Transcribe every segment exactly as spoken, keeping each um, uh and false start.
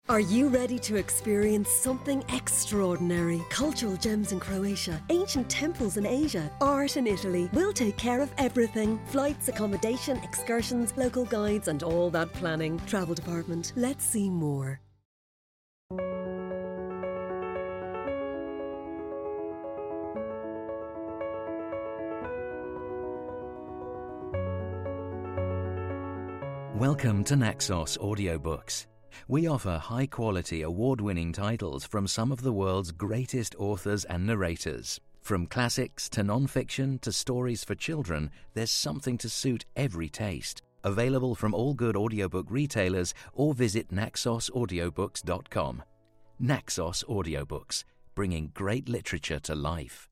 Are you ready to experience something extraordinary? Cultural gems in Croatia, ancient temples in Asia, art in Italy. We'll take care of everything. Flights, accommodation, excursions, local guides and all that planning. Travel department. Let's see more. Welcome to Naxos Audiobooks. We offer high-quality, award-winning titles from some of the world's greatest authors and narrators. From classics to non-fiction to stories for children, there's something to suit every taste. Available from all good audiobook retailers or visit naxos audiobooks dot com. Naxos Audiobooks, bringing great literature to life.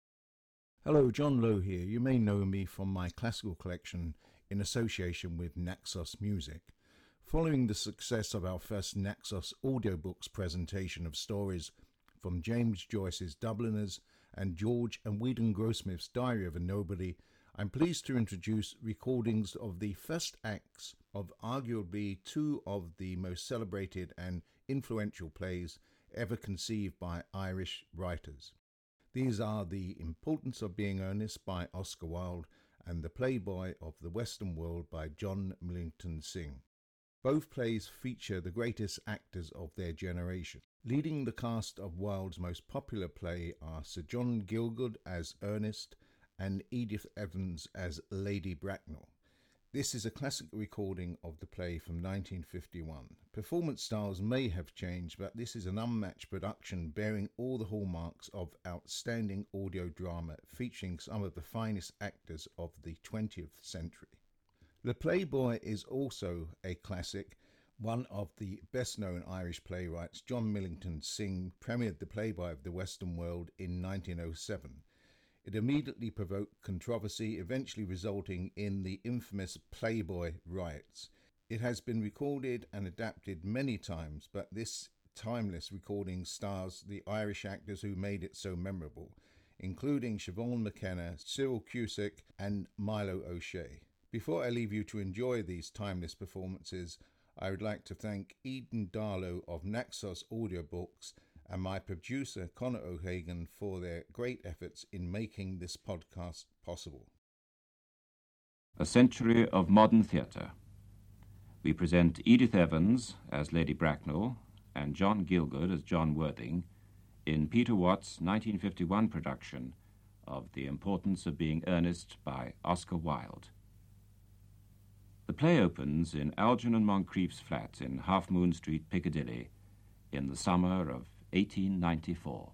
Hello, John Lowe here. You may know me from my classical collection in association with Naxos Music. Following the success of our first Naxos Audiobooks presentation of stories from James Joyce's Dubliners and George and Whedon Grossmith's Diary of a Nobody, I'm pleased to introduce recordings of the first acts of arguably two of the most celebrated and influential plays ever conceived by Irish writers. These are The Importance of Being Earnest by Oscar Wilde and The Playboy of the Western World by John Millington Synge. Both plays feature the greatest actors of their generation. Leading the cast of Wilde's most popular play are Sir John Gielgud as Ernest and Edith Evans as Lady Bracknell. This is a classic recording of the play from nineteen fifty-one. Performance styles may have changed, but this is an unmatched production bearing all the hallmarks of outstanding audio drama, featuring some of the finest actors of the twentieth century. The Playboy is also a classic. One of the best-known Irish playwrights, John Millington Synge, premiered The Playboy of the Western World in nineteen oh seven. It immediately provoked controversy, eventually resulting in the infamous Playboy riots. It has been recorded and adapted many times, but this timeless recording stars the Irish actors who made it so memorable, including Siobhan McKenna, Cyril Cusack, and Milo O'Shea. Before I leave you to enjoy these timeless performances, I would like to thank Eden Darlow of Naxos Audiobooks and my producer Conor O'Hagan for their great efforts in making this podcast possible. A Century of Modern Theatre. We present Edith Evans as Lady Bracknell and John Gielgud as John Worthing in Peter Watts' nineteen fifty-one production of The Importance of Being Earnest by Oscar Wilde. The play opens in Algernon Moncrief's flat in Half Moon Street, Piccadilly, in the summer of eighteen ninety-four.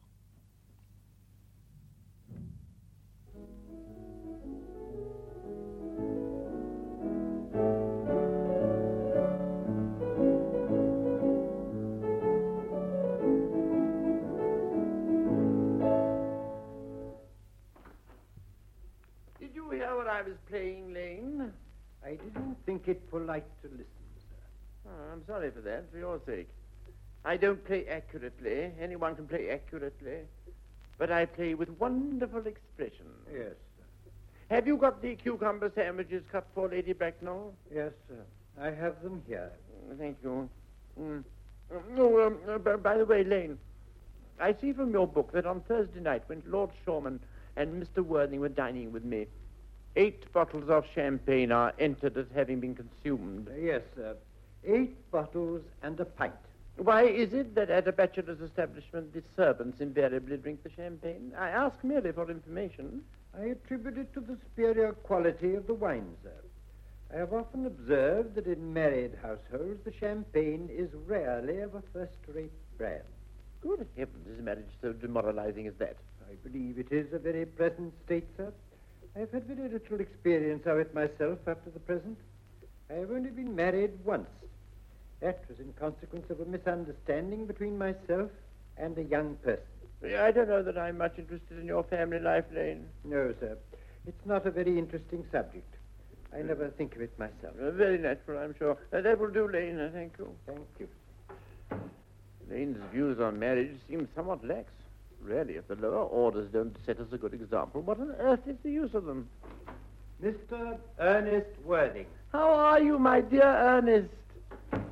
Did you hear what I was playing, Lane? I didn't think it polite to listen, sir. Oh, I'm sorry for that, for your sake. I don't play accurately. Anyone can play accurately. But I play with wonderful expression. Yes, sir. Have you got the cucumber sandwiches cut for Lady Bracknell? Yes, sir. I have them here. Thank you. Mm. Oh, um, uh, b- by the way, Lane, I see from your book that on Thursday night, when Lord Shorman and Mister Worthing were dining with me, eight bottles of champagne are entered as having been consumed. Uh, yes, sir. Eight bottles and a pint. Why is it that at a bachelor's establishment the servants invariably drink the champagne? I ask merely for information. I attribute it to the superior quality of the wine, sir. I have often observed that in married households the champagne is rarely of a first-rate brand. Good heavens, is marriage so demoralizing as that? I believe it is a very pleasant state, sir. I have had very little experience of it myself up to the present. I have only been married once. That was in consequence of a misunderstanding between myself and a young person. I don't know that I'm much interested in your family life, Lane. No, sir. It's not a very interesting subject. I never think of it myself. Uh, very natural, I'm sure. Uh, that will do, Lane. Uh, thank you. Thank you. Lane's views on marriage seem somewhat lax. Really, if the lower orders don't set us a good example, what on earth is the use of them? Mister Ernest Worthing. How are you, my dear Ernest?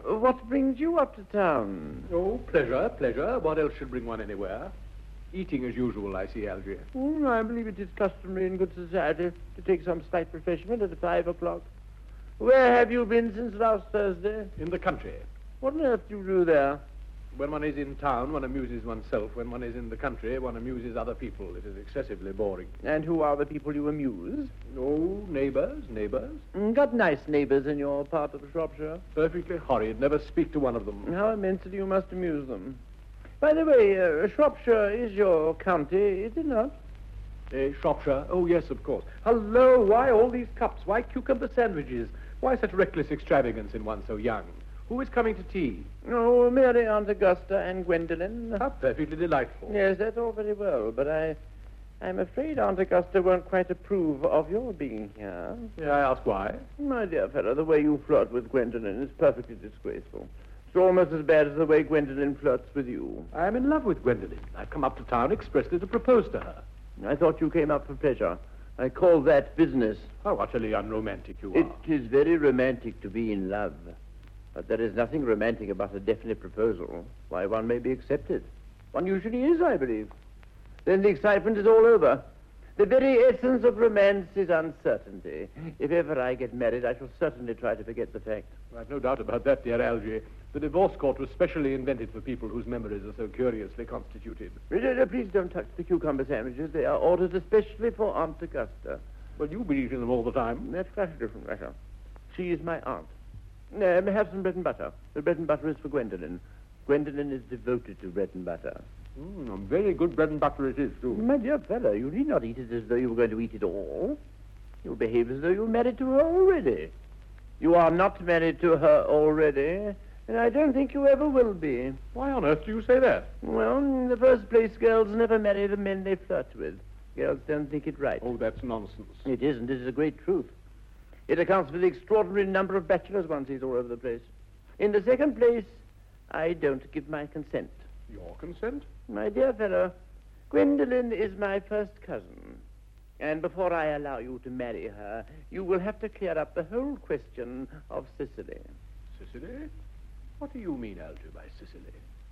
What brings you up to town? Oh, pleasure, pleasure. What else should bring one anywhere? Eating as usual, I see, Algy. Mm, I believe it is customary in good society to take some slight refreshment at five o'clock. Where have you been since last Thursday? In the country. What on earth do you do there? When one is in town, one amuses oneself. When one is in the country, one amuses other people. It is excessively boring. And who are the people you amuse? Oh, neighbours, neighbours. Mm, got nice neighbours in your part of Shropshire. Perfectly horrid. Never speak to one of them. How immensely you must amuse them. By the way, uh, Shropshire is your county, is it not? Eh, Shropshire? Oh, yes, of course. Hello, why all these cups? Why cucumber sandwiches? Why such reckless extravagance in one so young? Who is coming to tea? Oh, Mary, Aunt Augusta, and Gwendolen. How perfectly delightful. Yes, that's all very well, but I, I'm afraid Aunt Augusta won't quite approve of your being here. May I ask why? My dear fellow, the way you flirt with Gwendolen is perfectly disgraceful. It's almost as bad as the way Gwendolen flirts with you. I am in love with Gwendolen. I've come up to town expressly to propose to her. I thought you came up for pleasure. I call that business. How utterly unromantic you are. It is very romantic to be in love. But there is nothing romantic about a definite proposal. Why, one may be accepted. One usually is, I believe. Then the excitement is all over. The very essence of romance is uncertainty. If ever I get married, I shall certainly try to forget the fact. I've no doubt about that, dear Algy. The divorce court was specially invented for people whose memories are so curiously constituted. Please don't touch the cucumber sandwiches. They are ordered especially for Aunt Augusta. Well, you believe in them all the time. That's quite a different matter. She is my aunt. No, may I have some bread and butter? The bread and butter is for Gwendolen. Gwendolen is devoted to bread and butter. Mm, very good bread and butter it is, too. My dear fellow, you need not eat it as though you were going to eat it all. You behave as though you were married to her already. You are not married to her already, and I don't think you ever will be. Why on earth do you say that? Well, in the first place, girls never marry the men they flirt with. Girls don't think it right. Oh, that's nonsense. It isn't. It is a great truth. It accounts for the extraordinary number of bachelors one sees all over the place. In the second place, I don't give my consent. Your consent? My dear fellow, Gwendolen is my first cousin. And before I allow you to marry her, you will have to clear up the whole question of Sicily. Sicily? What do you mean, Algy, by Sicily?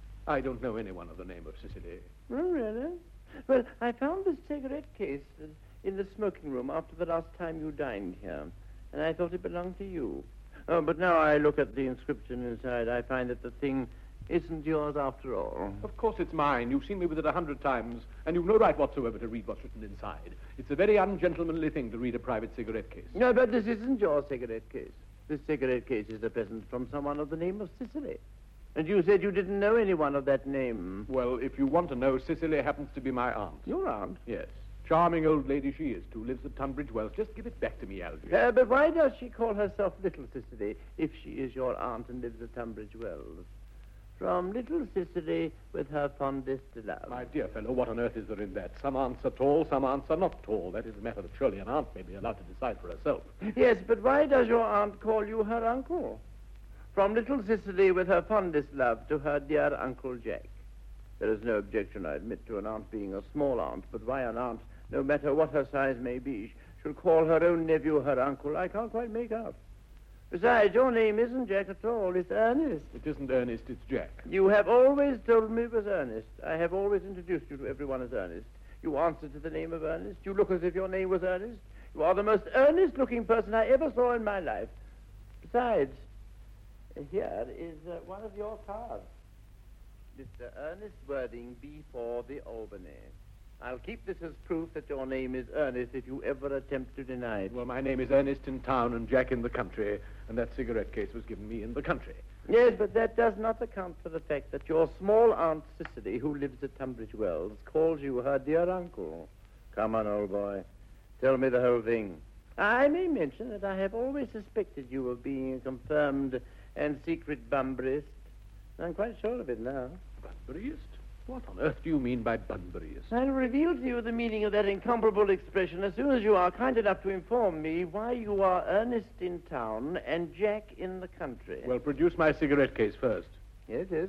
I don't know anyone of the name of Sicily. Oh, really? Well, I found this cigarette case in the smoking room after the last time you dined here, and I thought it belonged to you. Oh, but now I look at the inscription inside, I find that the thing isn't yours after all. Of course it's mine. You've seen me with it a hundred times, and you've no right whatsoever to read what's written inside. It's a very ungentlemanly thing to read a private cigarette case. No, but this isn't your cigarette case. This cigarette case is a present from someone of the name of Sicily. And you said you didn't know anyone of that name. Well, if you want to know, Sicily happens to be my aunt. Your aunt? Yes. Charming old lady she is, too. Lives at Tunbridge Wells. Just give it back to me, Algy. Uh, but why does she call herself Little Sicily if she is your aunt and lives at Tunbridge Wells? From Little Sicily with her fondest love. My dear fellow, what on earth is there in that? Some aunts are tall, some aunts are not tall. That is a matter that surely an aunt may be allowed to decide for herself. Yes, but why does your aunt call you her uncle? From Little Sicily with her fondest love to her dear Uncle Jack. There is no objection, I admit, to an aunt being a small aunt, but why an aunt, no matter what her size may be, should call her own nephew her uncle, I can't quite make out. Besides, your name isn't Jack at all. It's Ernest. It isn't Ernest, it's Jack. You have always told me it was Ernest. I have always introduced you to everyone as Ernest. You answer to the name of Ernest. You look as if your name was Ernest. You are the most earnest-looking person I ever saw in my life. Besides, here is uh, one of your cards. Mister Ernest Worthing, B four, the Albany. I'll keep this as proof that your name is Ernest if you ever attempt to deny it. Well, my name is Ernest in town and Jack in the country, and that cigarette case was given me in the country. Yes, but that does not account for the fact that your small Aunt Cicely, who lives at Tunbridge Wells, calls you her dear uncle. Come on, old boy. Tell me the whole thing. I may mention that I have always suspected you of being a confirmed and secret Bunburyist. I'm quite sure of it now. Bunburyist? What on earth do you mean by Bunburyist? I'll reveal to you the meaning of that incomparable expression as soon as you are kind enough to inform me why you are Ernest in town and Jack in the country. Well, produce my cigarette case first. Yes, it is.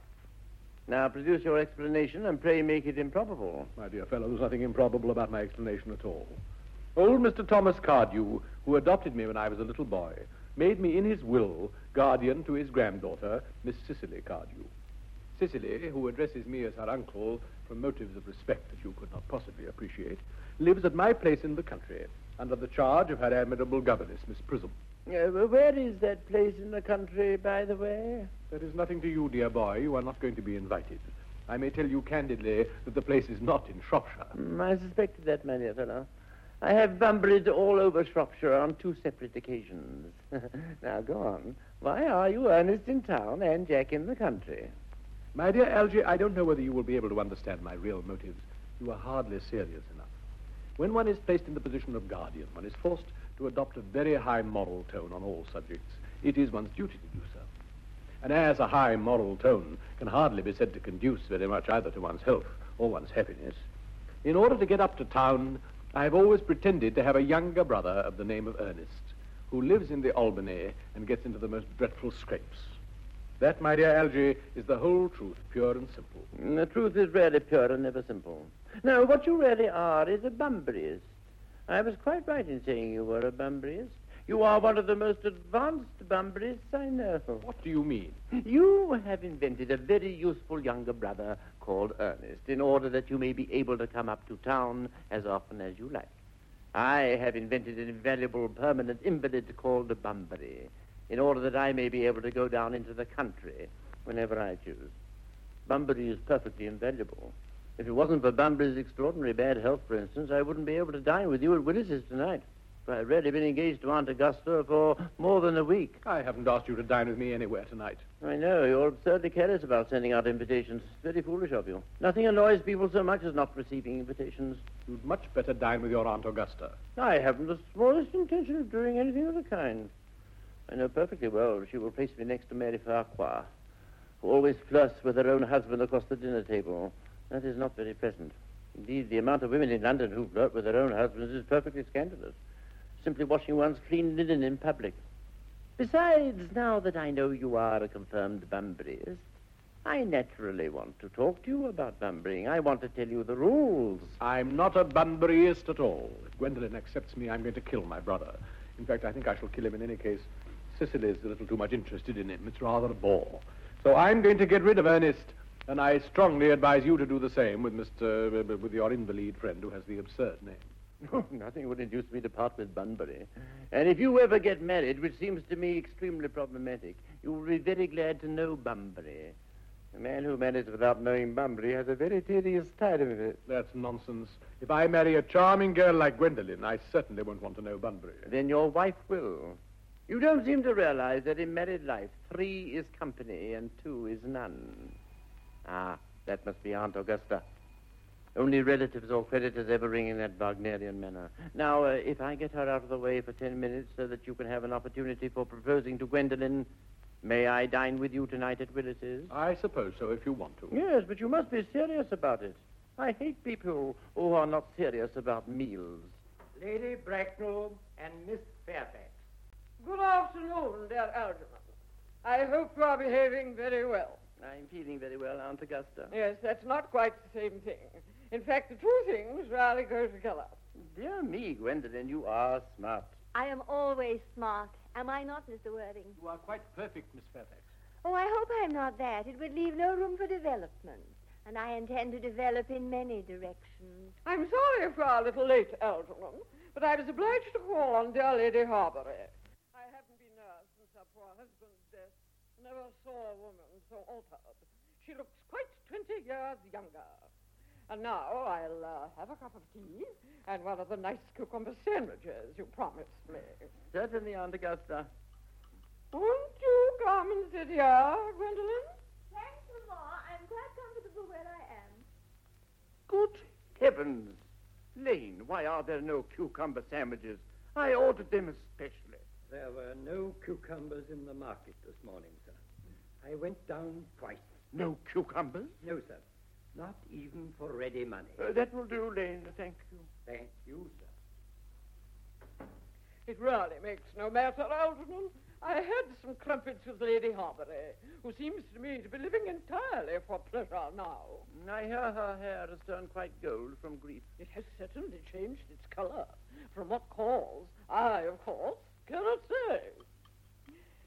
Now produce your explanation and pray make it improbable. My dear fellow, there's nothing improbable about my explanation at all. Old Mister Thomas Cardew, who adopted me when I was a little boy, made me in his will guardian to his granddaughter, Miss Cicely Cardew. Cicely, who addresses me as her uncle from motives of respect that you could not possibly appreciate, lives at my place in the country, under the charge of her admirable governess, Miss Prism. Uh, where is that place in the country, by the way? That is nothing to you, dear boy. You are not going to be invited. I may tell you candidly that the place is not in Shropshire. Mm, I suspected that, my dear fellow. I have bumbled all over Shropshire on two separate occasions. Now, go on. Why are you Ernest in town and Jack in the country? My dear Algy, I don't know whether you will be able to understand my real motives. You are hardly serious enough. When one is placed in the position of guardian, one is forced to adopt a very high moral tone on all subjects. It is one's duty to do so. And as a high moral tone can hardly be said to conduce very much either to one's health or one's happiness, in order to get up to town, I have always pretended to have a younger brother of the name of Ernest, who lives in the Albany and gets into the most dreadful scrapes. That, my dear Algy, is the whole truth, pure and simple. The truth is really pure and never simple. No, what you really are is a Bunburyist. I was quite right in saying you were a Bunburyist. You are one of the most advanced Bunburyists I know. What do you mean? You have invented a very useful younger brother called Ernest in order that you may be able to come up to town as often as you like. I have invented an invaluable permanent invalid called Bunbury in order that I may be able to go down into the country whenever I choose. Bunbury is perfectly invaluable. If it wasn't for Bunbury's extraordinary bad health, for instance, I wouldn't be able to dine with you at Willis's tonight. For I've really been engaged to Aunt Augusta for more than a week. I haven't asked you to dine with me anywhere tonight. I know. You're absurdly careless about sending out invitations. It's very foolish of you. Nothing annoys people so much as not receiving invitations. You'd much better dine with your Aunt Augusta. I haven't the smallest intention of doing anything of the kind. I know perfectly well she will place me next to Mary Farquhar, who always flirts with her own husband across the dinner table. That is not very pleasant. Indeed, the amount of women in London who flirt with their own husbands is perfectly scandalous. Simply washing one's clean linen in public. Besides, now that I know you are a confirmed Bunburyist, I naturally want to talk to you about Bunburying. I want to tell you the rules. I'm not a Bunburyist at all. If Gwendolen accepts me, I'm going to kill my brother. In fact, I think I shall kill him in any case. Cicely's a little too much interested in him. It's rather a bore. So I'm going to get rid of Ernest, and I strongly advise you to do the same with Mister Uh, with your invalid friend who has the absurd name. Oh, nothing would induce me to part with Bunbury. And if you ever get married, which seems to me extremely problematic, you will be very glad to know Bunbury. A man who marries without knowing Bunbury has a very tedious time of it. That's nonsense. If I marry a charming girl like Gwendolen, I certainly won't want to know Bunbury. Then your wife will. You don't seem to realize that in married life, three is company and two is none. Ah, that must be Aunt Augusta. Only relatives or creditors ever ring in that Wagnerian manner. Now, uh, if I get her out of the way for ten minutes so that you can have an opportunity for proposing to Gwendolen, may I dine with you tonight at Willis's? I suppose so, if you want to. Yes, but you must be serious about it. I hate people who are not serious about meals. Lady Bracknell and Miss Fairfax. Good afternoon, dear Algernon. I hope you are behaving very well. I'm feeling very well, Aunt Augusta. Yes, that's not quite the same thing. In fact, the two things rarely go together. Dear me, Gwendolen, you are smart. I am always smart. Am I not, Mister Worthing? You are quite perfect, Miss Fairfax. Oh, I hope I'm not that. It would leave no room for development. And I intend to develop in many directions. I'm sorry if you are a little late, Algernon, but I was obliged to call on dear Lady Harbury. I haven't been there since her poor husband's death. Never saw a woman so altered. She looks quite twenty years younger. And now I'll uh, have a cup of tea and one of the nice cucumber sandwiches you promised me. Certainly, Aunt Augusta. Won't you come and sit here, Gwendolen? Thanks, Mamma. I'm quite comfortable where I am. Good heavens. Lane, why are there no cucumber sandwiches? I ordered them especially. There were no cucumbers in the market this morning, sir. I went down twice. No cucumbers? No, sir. Not even for ready money. Uh, that will do, Lane. Thank you. Thank you, sir. It really makes no matter, Algernon. I had some crumpets with Lady Harbury, who seems to me to be living entirely for pleasure now. I hear her hair has turned quite gold from grief. It has certainly changed its color. From what cause, I, of course, cannot say.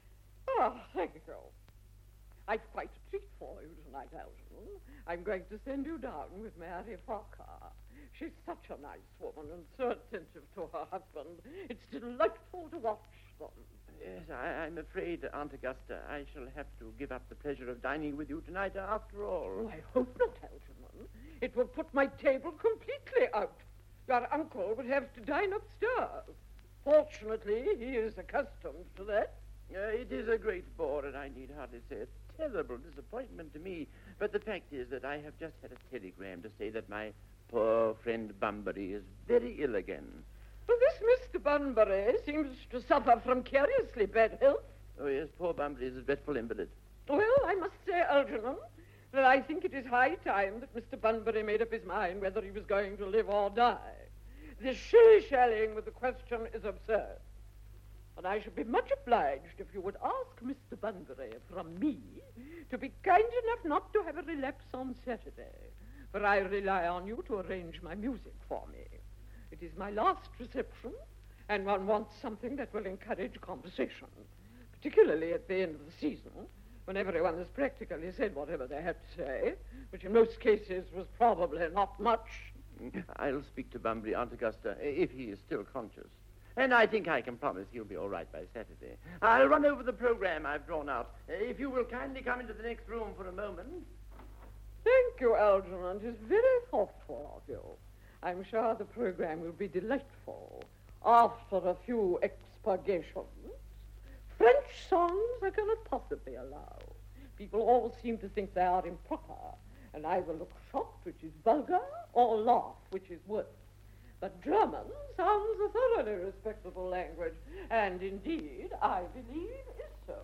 Oh, thank you. I've quite a treat for you tonight, Algernon. I'm going to send you down with Mary Farquhar. She's such a nice woman and so attentive to her husband. It's delightful to watch them. Yes, I, I'm afraid, Aunt Augusta, I shall have to give up the pleasure of dining with you tonight after all. Oh, I hope not, Algernon. It would put my table completely out. Your uncle would have to dine upstairs. Fortunately, he is accustomed to that. Uh, it is a great bore, and I need hardly say a terrible disappointment to me. But the fact is that I have just had a telegram to say that my poor friend Bunbury is very ill again. Well, this Mister Bunbury seems to suffer from curiously bad health. Oh, yes, poor Bunbury is a dreadful invalid. Well, I must say, Algernon, that I think it is high time that Mister Bunbury made up his mind whether he was going to live or die. This shilly-shallying with the question is absurd. And I should be much obliged if you would ask Mister Bunbury from me to be kind enough not to have a relapse on Saturday, for I rely on you to arrange my music for me. It is my last reception, and one wants something that will encourage conversation, particularly at the end of the season, when everyone has practically said whatever they had to say, which in most cases was probably not much. I'll speak to Bunbury, Aunt Augusta, if he is still conscious. And I think I can promise he'll be all right by Saturday. I'll run over the program I've drawn out. If you will kindly come into the next room for a moment. Thank you, Algernon. It is very thoughtful of you. I'm sure the program will be delightful. After a few expurgations, French songs I cannot possibly allow. People all seem to think they are improper, and either look shocked, which is vulgar, or laugh, which is worse. But German sounds a thoroughly respectable language, and indeed, I believe, is so.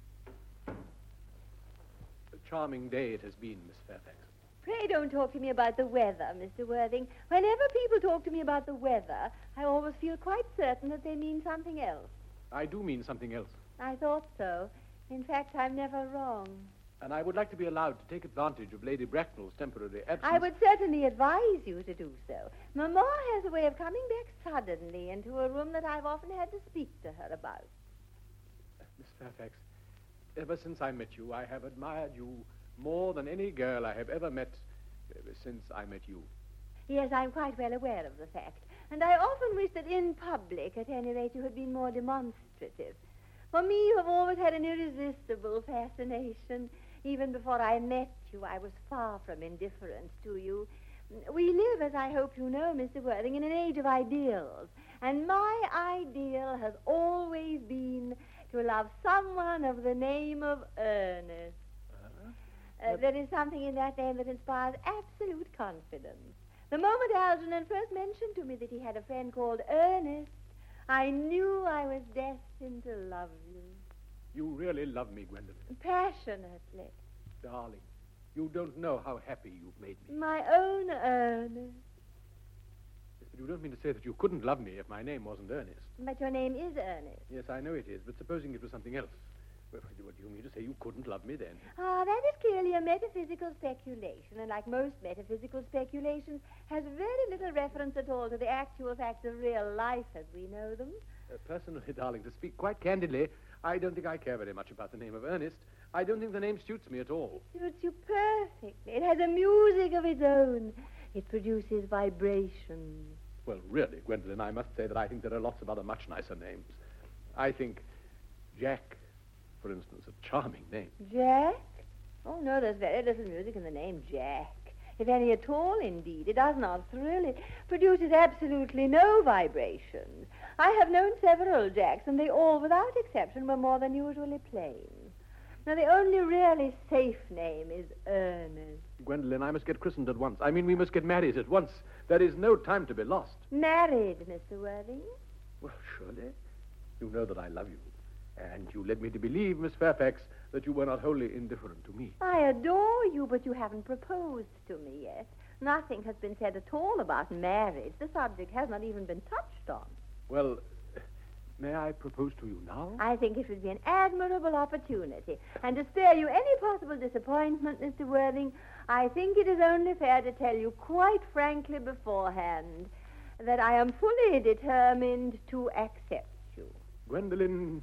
A charming day it has been, Miss Fairfax. Pray don't talk to me about the weather, Mister Worthing. Whenever people talk to me about the weather, I always feel quite certain that they mean something else. I do mean something else. I thought so. In fact, I'm never wrong. And I would like to be allowed to take advantage of Lady Bracknell's temporary absence. I would certainly advise you to do so. Mamma has a way of coming back suddenly into a room that I've often had to speak to her about. Uh, Miss Fairfax, ever since I met you, I have admired you more than any girl I have ever met uh, since I met you. Yes, I'm quite well aware of the fact. And I often wish that in public, at any rate, you had been more demonstrative. For me, you have always had an irresistible fascination. Even before I met you, I was far from indifferent to you. We live, as I hope you know, Mister Worthing, in an age of ideals. And my ideal has always been to love someone of the name of Ernest. Uh, there is something in that name that inspires absolute confidence. The moment Algernon first mentioned to me that he had a friend called Ernest, I knew I was destined to love you. You really love me, Gwendolen. Passionately. Darling, you don't know how happy you've made me. My own Ernest. Yes, but you don't mean to say that you couldn't love me if my name wasn't Ernest. But your name is Ernest. Yes, I know it is, but supposing it was something else. Well, what do you mean to say you couldn't love me then? Ah, that is clearly a metaphysical speculation, and like most metaphysical speculations, has very little reference at all to the actual facts of real life as we know them. Uh, personally, darling, to speak quite candidly, I don't think I care very much about the name of Ernest. I don't think the name suits me at all. It suits you perfectly. It has a music of its own. It produces vibrations. Well, really, Gwendolen, I must say that I think there are lots of other much nicer names. I think Jack, for instance, a charming name. Jack? Oh, no, there's very little music in the name Jack. If any at all, indeed. It does not thrill. It produces absolutely no vibrations. I have known several Jacks, and they all, without exception, were more than usually plain. Now, the only really safe name is Ernest. Gwendolen, I must get christened at once. I mean, we must get married at once. There is no time to be lost. Married, Mister Worthing? Well, surely. You know that I love you. And you led me to believe, Miss Fairfax, that you were not wholly indifferent to me. I adore you, but you haven't proposed to me yet. Nothing has been said at all about marriage. The subject has not even been touched on. Well, may I propose to you now? I think it would be an admirable opportunity. And to spare you any possible disappointment, Mister Worthing, I think it is only fair to tell you quite frankly beforehand that I am fully determined to accept you. Gwendolen,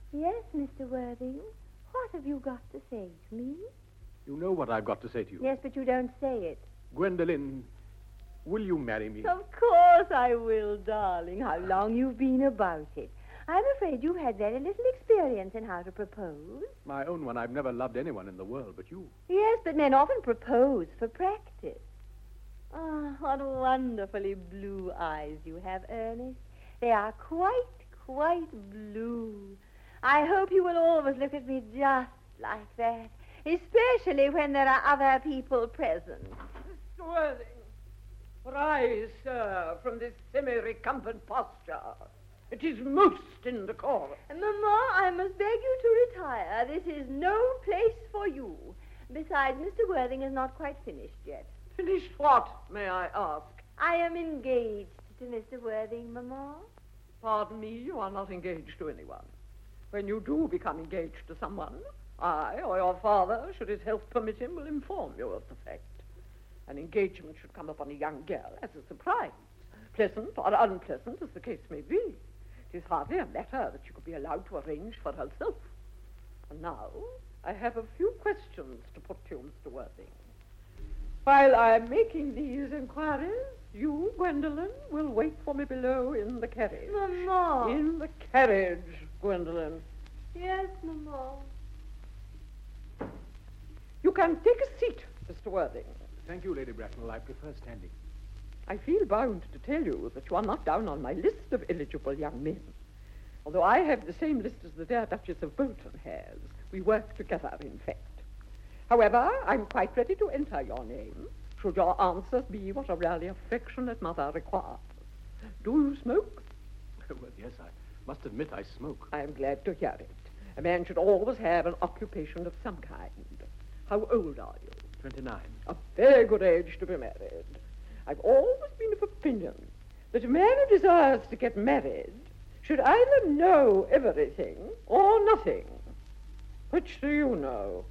Yes, Mister Worthing. What have you got to say to me? You know what I've got to say to you. Yes, but you don't say it. Gwendolen, will you marry me? Of course I will, darling. How long you've been about it. I'm afraid you've had very little experience in how to propose. My own one, I've never loved anyone in the world but you. Yes, but men often propose for practice. Ah, what wonderfully blue eyes you have, Ernest. They are quite, quite blue. I hope you will always look at me just like that, especially when there are other people present. Mister Worthing, rise, sir, from this semi-recumbent posture. It is most indecorous. Mamma, I must beg you to retire. This is no place for you. Besides, Mister Worthing is not quite finished yet. Finished what, may I ask? I am engaged to Mister Worthing, Mamma. Pardon me, you are not engaged to anyone. When you do become engaged to someone, I or your father, should his health permit him, will inform you of the fact. An engagement should come upon a young girl as a surprise, pleasant or unpleasant as the case may be. It is hardly a matter that she could be allowed to arrange for herself. And now, I have a few questions to put to you, Mister Worthing. While I am making these inquiries, you, Gwendolen, will wait for me below in the carriage. Mamma. In the carriage, Gwendolen. Yes, Mamma. You can take a seat, Mister Worthing. Thank you, Lady Bracknell. I prefer standing. I feel bound to tell you that you are not down on my list of eligible young men. Although I have the same list as the dear Duchess of Bolton has. We work together, in fact. However, I'm quite ready to enter your name, should your answers be what a really affectionate mother requires. Do you smoke? Well, yes, I must admit I smoke. I am glad to hear it. A man should always have an occupation of some kind. How old are you? Twenty-nine. A very good age to be married. I've always been of opinion that a man who desires to get married should either know everything or nothing. Which do you know?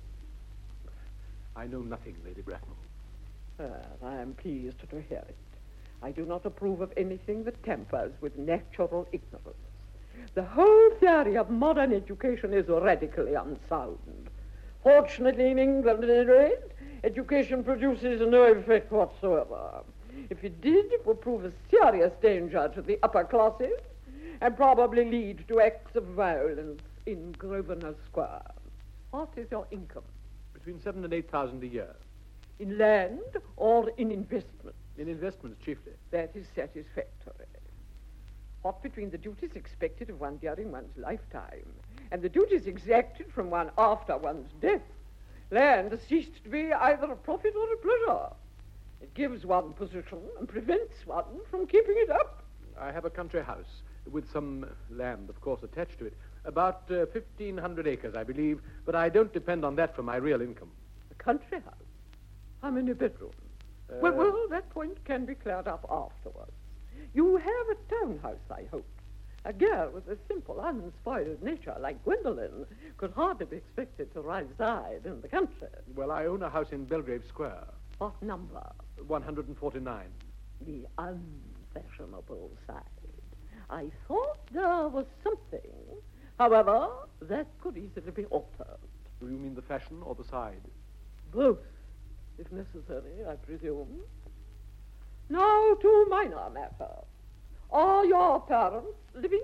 I know nothing, Lady Bracknell. Well, I am pleased to hear it. I do not approve of anything that tampers with natural ignorance. The whole theory of modern education is radically unsound. Fortunately, in England, at any rate, education produces no effect whatsoever. If it did, it would prove a serious danger to the upper classes and probably lead to acts of violence in Grosvenor Square. What is your income? Between seven and eight thousand a year. In land or in investment? In investments, chiefly. That is satisfactory. What between the duties expected of one during one's lifetime and the duties exacted from one after one's death, land has ceased to be either a profit or a pleasure. It gives one position and prevents one from keeping it up. I have a country house with some land, of course, attached to it. About uh, fifteen hundred acres, I believe, but I don't depend on that for my real income. A country house? How many bedrooms? Uh, well, well, that point can be cleared up afterwards. You have a townhouse, I hope. A girl with a simple, unspoiled nature like Gwendolen could hardly be expected to reside in the country. Well, I own a house in Belgrave Square. What number? one hundred forty-nine. The unfashionable side. I thought there was something. However, that could easily be altered. Do you mean the fashion or the side? Both, if necessary, I presume. Now to minor matters. Are your parents living?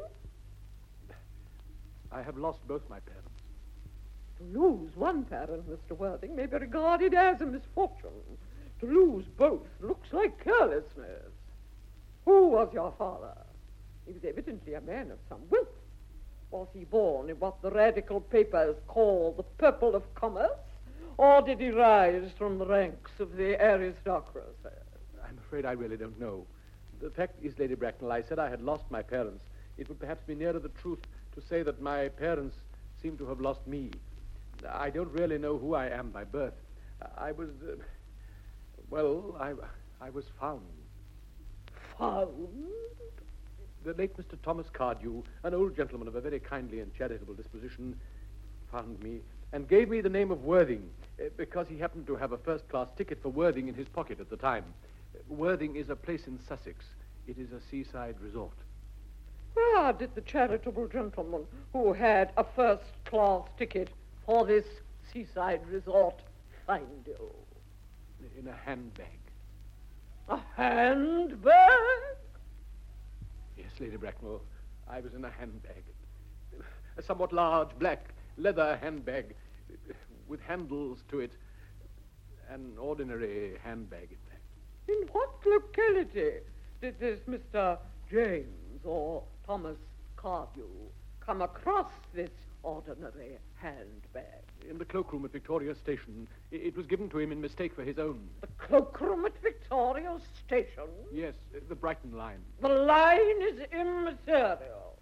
I have lost both my parents. To lose one parent, Mister Worthing, may be regarded as a misfortune. To lose both looks like carelessness. Who was your father? He was evidently a man of some wealth. Was he born in what the radical papers call the purple of commerce, or did he rise from the ranks of the aristocracy? I'm afraid I really don't know. The fact is, Lady Bracknell, I said I had lost my parents. It would perhaps be nearer the truth to say that my parents seem to have lost me. I don't really know who I am by birth. I was, uh, well, I, I was found. Found? The late Mister Thomas Cardew, an old gentleman of a very kindly and charitable disposition, found me and gave me the name of Worthing uh, because he happened to have a first-class ticket for Worthing in his pocket at the time. Worthing is a place in Sussex. It is a seaside resort. Where did the charitable gentleman who had a first-class ticket for this seaside resort find you? In a handbag. A handbag? Yes, Lady Bracknell. I was in a handbag. A somewhat large black leather handbag with handles to it. An ordinary handbag, in fact. In what locality did this Mister James or Thomas Cardew come across this ordinary handbag? In the cloakroom at Victoria Station. It was given to him in mistake for his own. The cloakroom at Victoria Station? Yes, the Brighton line. The line is immaterial.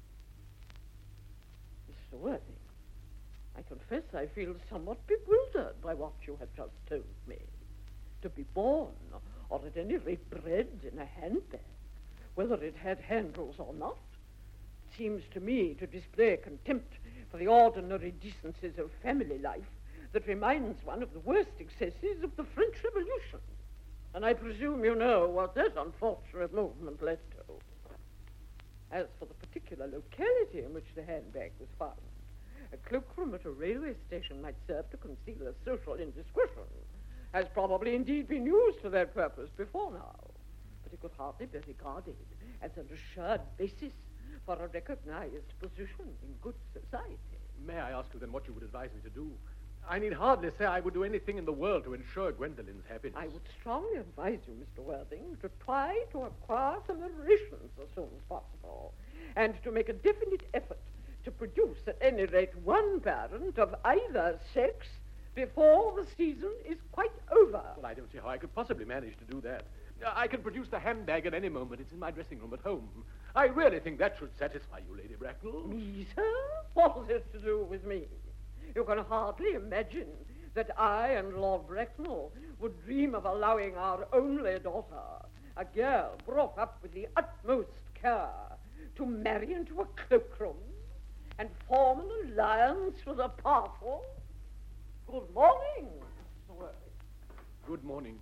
Mister Worthing, I confess I feel somewhat bewildered by what you have just told me. To be born, or at any rate bred in a handbag, whether it had handles or not, seems to me to display contempt for the ordinary decencies of family life that reminds one of the worst excesses of the French Revolution. And I presume you know what that unfortunate movement led to. As for the particular locality in which the handbag was found, a cloakroom at a railway station might serve to conceal a social indiscretion, has probably indeed been used for that purpose before now. But it could hardly be regarded as an assured basis for a recognized position in good society. May I ask you then what you would advise me to do? I need hardly say I would do anything in the world to ensure Gwendolyn's happiness. I would strongly advise you, Mister Worthing, to try to acquire some relations as soon as possible, and to make a definite effort to produce at any rate one parent of either sex before the season is quite over. Well, I don't see how I could possibly manage to do that. I can produce the handbag at any moment. It's in my dressing room at home. I really think that should satisfy you, Lady Bracknell. Me, sir? What has it to do with me? You can hardly imagine that I and Lord Bracknell would dream of allowing our only daughter, a girl brought up with the utmost care, to marry into a cloakroom and form an alliance with a parcel. Good morning, Mister Worthing. Good morning.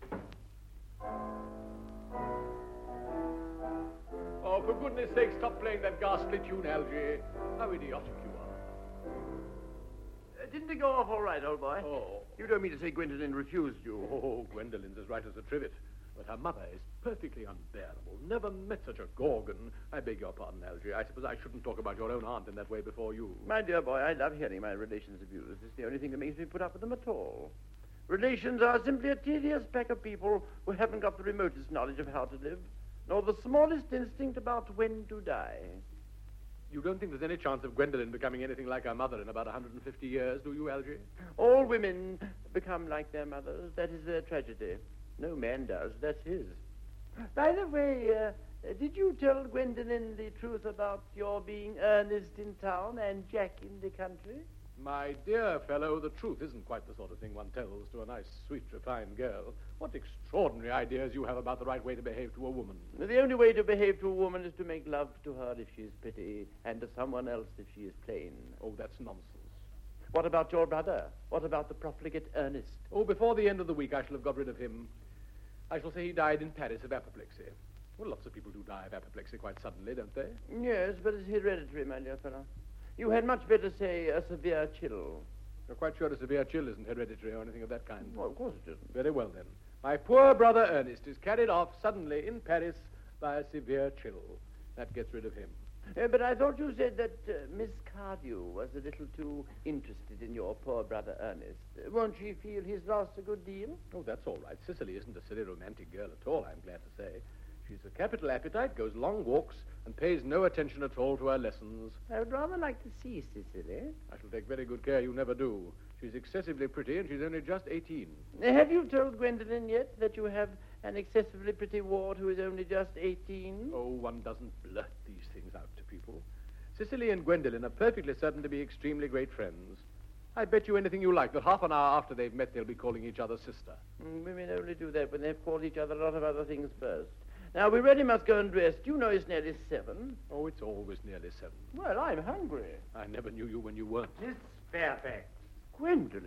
Oh, for goodness sake, stop playing that ghastly tune, Algy. How idiotic you are. Uh, didn't it go off all right, old boy? Oh. You don't mean to say Gwendolen refused you. Oh, Gwendolyn's as right as a trivet. But her mother is perfectly unbearable. Never met such a gorgon. I beg your pardon, Algy. I suppose I shouldn't talk about your own aunt in that way before you. My dear boy, I love hearing my relations abused. It's the only thing that makes me put up with them at all. Relations are simply a tedious pack of people who haven't got the remotest knowledge of how to live, nor the smallest instinct about when to die. You don't think there's any chance of Gwendolen becoming anything like her mother in about one hundred fifty years, do you, Algy? All women become like their mothers. That is their tragedy. No man does. That's his. By the way, uh, did you tell Gwendolen the truth about your being Ernest in town and Jack in the country? My dear fellow, the truth isn't quite the sort of thing one tells to a nice, sweet, refined girl. What extraordinary ideas you have about the right way to behave to a woman. The only way to behave to a woman is to make love to her if she is pretty, and to someone else if she is plain. Oh, that's nonsense. What about your brother? What about the profligate Ernest? Oh, before the end of the week, I shall have got rid of him. I shall say he died in Paris of apoplexy. Well, lots of people do die of apoplexy quite suddenly, don't they? Yes, but it's hereditary, my dear fellow. You had much better say a severe chill. You're quite sure a severe chill isn't hereditary or anything of that kind? Well, of course it isn't. Very well, then. My poor brother Ernest is carried off suddenly in Paris by a severe chill. That gets rid of him. Uh, but I thought you said that uh, Miss Cardew was a little too interested in your poor brother Ernest. Uh, won't she feel he's lost a good deal? Oh, that's all right. Cicely isn't a silly romantic girl at all, I'm glad to say. She's a capital appetite, goes long walks, and pays no attention at all to her lessons. I would rather like to see Cicely. I shall take very good care you never do. She's excessively pretty, and she's only just eighteen. Uh, have you told Gwendolen yet that you have an excessively pretty ward who is only just eighteen? Oh, one doesn't blurt these things out to people. Cicely and Gwendolen are perfectly certain to be extremely great friends. I bet you anything you like that half an hour after they've met, they'll be calling each other sister. Mm, women only do that when they've called each other a lot of other things first. Now, we really must go and dress. You know it's nearly seven. Oh, it's always nearly seven. Well, I'm hungry. I never knew you when you weren't. Miss Fairfax. Gwendolen,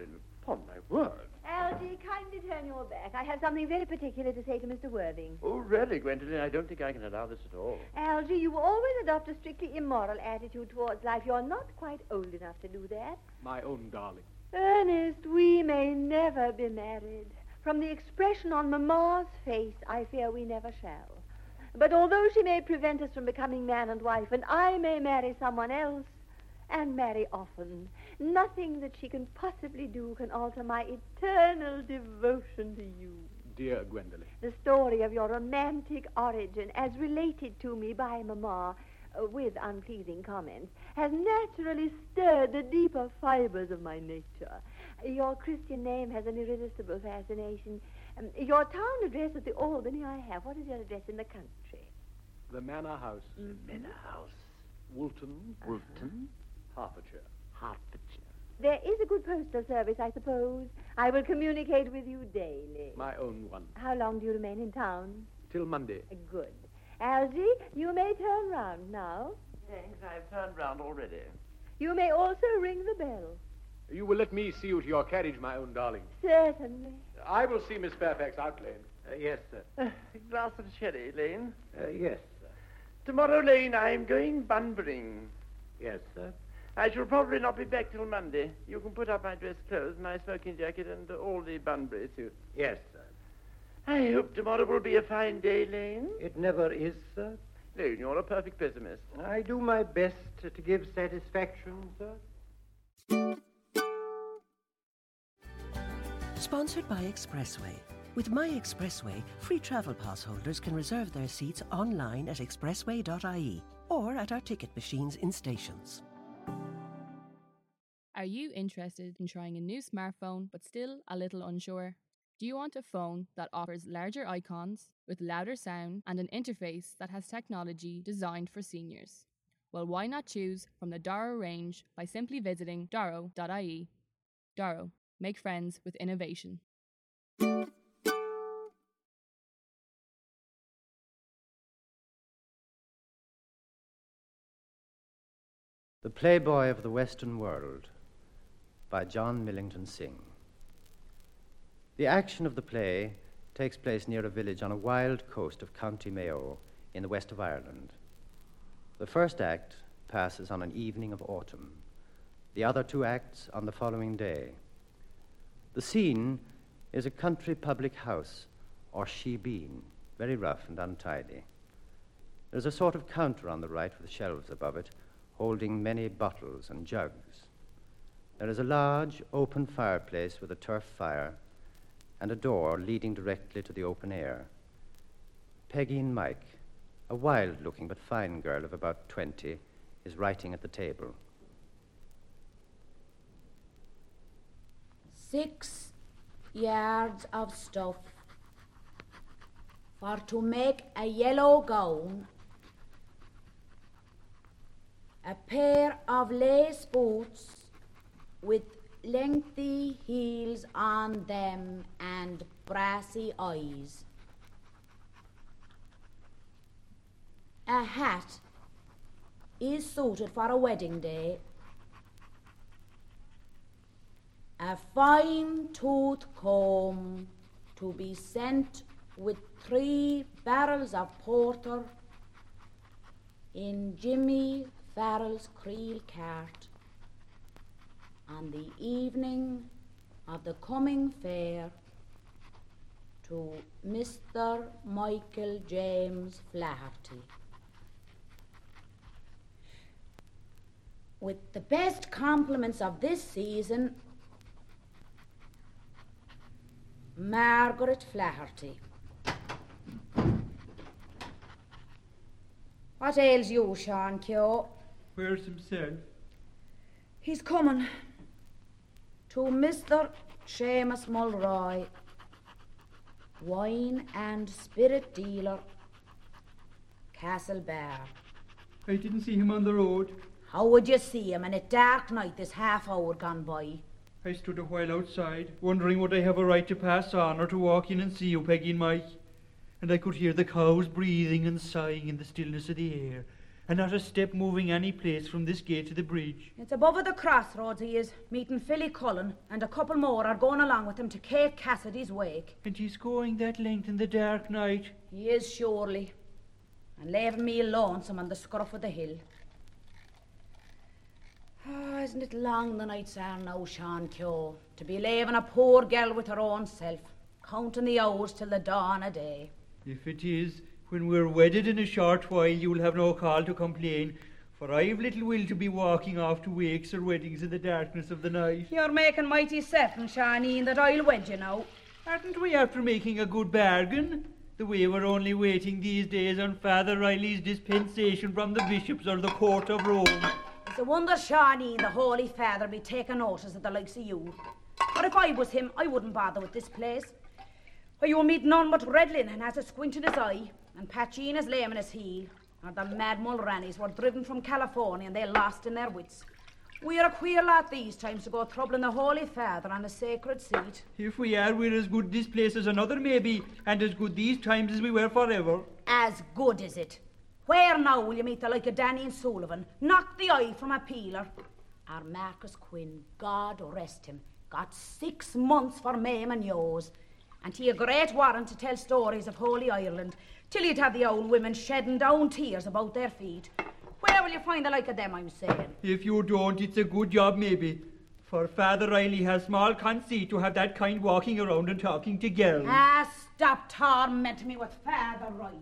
Upon my word. Algy, kindly turn your back. I have something very particular to say to Mister Worthing. Oh, really, Gwendolen? I don't think I can allow this at all. Algy, you always adopt a strictly immoral attitude towards life. You're not quite old enough to do that. My own darling. Ernest, we may never be married. From the expression on Mamma's face, I fear we never shall. But although she may prevent us from becoming man and wife, and I may marry someone else, and marry often, nothing that she can possibly do can alter my eternal devotion to you. Dear Gwendolen. The story of your romantic origin, as related to me by Mamma, uh, with unpleasing comments, has naturally stirred the deeper fibers of my nature. Your Christian name has an irresistible fascination. Um, your town address at the Albany I have. What is your address in the country? The Manor House. Mm-hmm. Manor House. Woolton. Uh-huh. Woolton. Hertfordshire. Hertfordshire. There is a good postal service, I suppose. I will communicate with you daily. My own one. How long do you remain in town? Till Monday. Good. Algy, you may turn round now. Thanks, I've turned round already. You may also ring the bell. You will let me see you to your carriage, my own darling. Certainly. I will see Miss Fairfax out, Lane. Uh, yes, sir. Uh, a glass of sherry, Lane. Uh, yes, sir. Tomorrow, Lane, I'm going Bunburying. Yes, sir. I shall probably not be back till Monday. You can put up my dress clothes, my smoking jacket, and uh, all the Bunbury suits. Yes, sir. I hope tomorrow will be a fine day, Lane. It never is, sir. Lane, you're a perfect pessimist. I do my best to, to give satisfaction, sir. Sponsored by Expressway. With My Expressway, free travel pass holders can reserve their seats online at expressway dot I E or at our ticket machines in stations. Are you interested in trying a new smartphone but still a little unsure? Do you want a phone that offers larger icons with louder sound and an interface that has technology designed for seniors? Well, why not choose from the Doro range by simply visiting doro dot I E. Doro. Make friends with innovation. The Playboy of the Western World by John Millington Synge. The action of the play takes place near a village on a wild coast of County Mayo in the west of Ireland. The first act passes on an evening of autumn, the other two acts on the following day. The scene is a country public house, or shebeen, very rough and untidy. There's a sort of counter on the right with shelves above it, holding many bottles and jugs. There is a large, open fireplace with a turf fire and a door leading directly to the open air. Peggy and Mike, a wild-looking but fine girl of about twenty, is writing at the table. Six yards of stuff for to make a yellow gown, a pair of lace boots with lengthy heels on them and brassy eyes, a hat is suited for a wedding day, a fine tooth comb to be sent with three barrels of porter in Jimmy Farrell's creel cart on the evening of the coming fair to Mister Michael James Flaherty. With the best compliments of this season, Margaret Flaherty. What ails you, Sean Keogh? Where's himself? He's coming. To Mister Seamus Mulroy, wine and spirit dealer, Castlebar. I didn't see him on the road. How would you see him in a dark night this half hour gone by? I stood a while outside, wondering would I have a right to pass on or to walk in and see you, Peggy and Mike. And I could hear the cows breathing and sighing in the stillness of the air, and not a step moving any place from this gate to the bridge. It's above at the crossroads he is, meeting Philly Cullen, and a couple more are going along with him to Kate Cassidy's wake. And he's going that length in the dark night? He is, surely. And leaving me lonesome on the scruff of the hill. Ah, isn't it long the nights are now, Sean Keogh, to be leaving a poor girl with her own self, counting the hours till the dawn of day. If it is, when we're wedded in a short while, you'll have no call to complain, for I've little will to be walking off to wakes or weddings in the darkness of the night. You're making mighty certain, Shawneen, that I'll wed you now. Aren't we after making a good bargain? The way we're only waiting these days on Father Riley's dispensation from the bishops or the court of Rome. It's a wonder, Shawneen, the Holy Father be taking notice of the likes of you. But if I was him, I wouldn't bother with this place. Where you'll meet none but Red Linen has a squint in his eye, and Patcheen is lame in his heel, or the mad Mulrannies were driven from California and they lost in their wits. We're a queer lot these times to go troubling the Holy Father on a sacred seat. If we are, we're as good this place as another, maybe, and as good these times as we were forever. As good is it? Where now will you meet the like of Danny and Sullivan, knock the eye from a peeler? Our Marcus Quinn, God rest him, got six months for maim and yours, and he a great warrant to tell stories of Holy Ireland, till you'd have the old women shedding down tears about their feet. Where will you find the like of them, I'm saying? If you don't, it's a good job, maybe. For Father Riley has small conceit to have that kind walking around and talking to girls. Ah, stop tormenting me with Father Riley.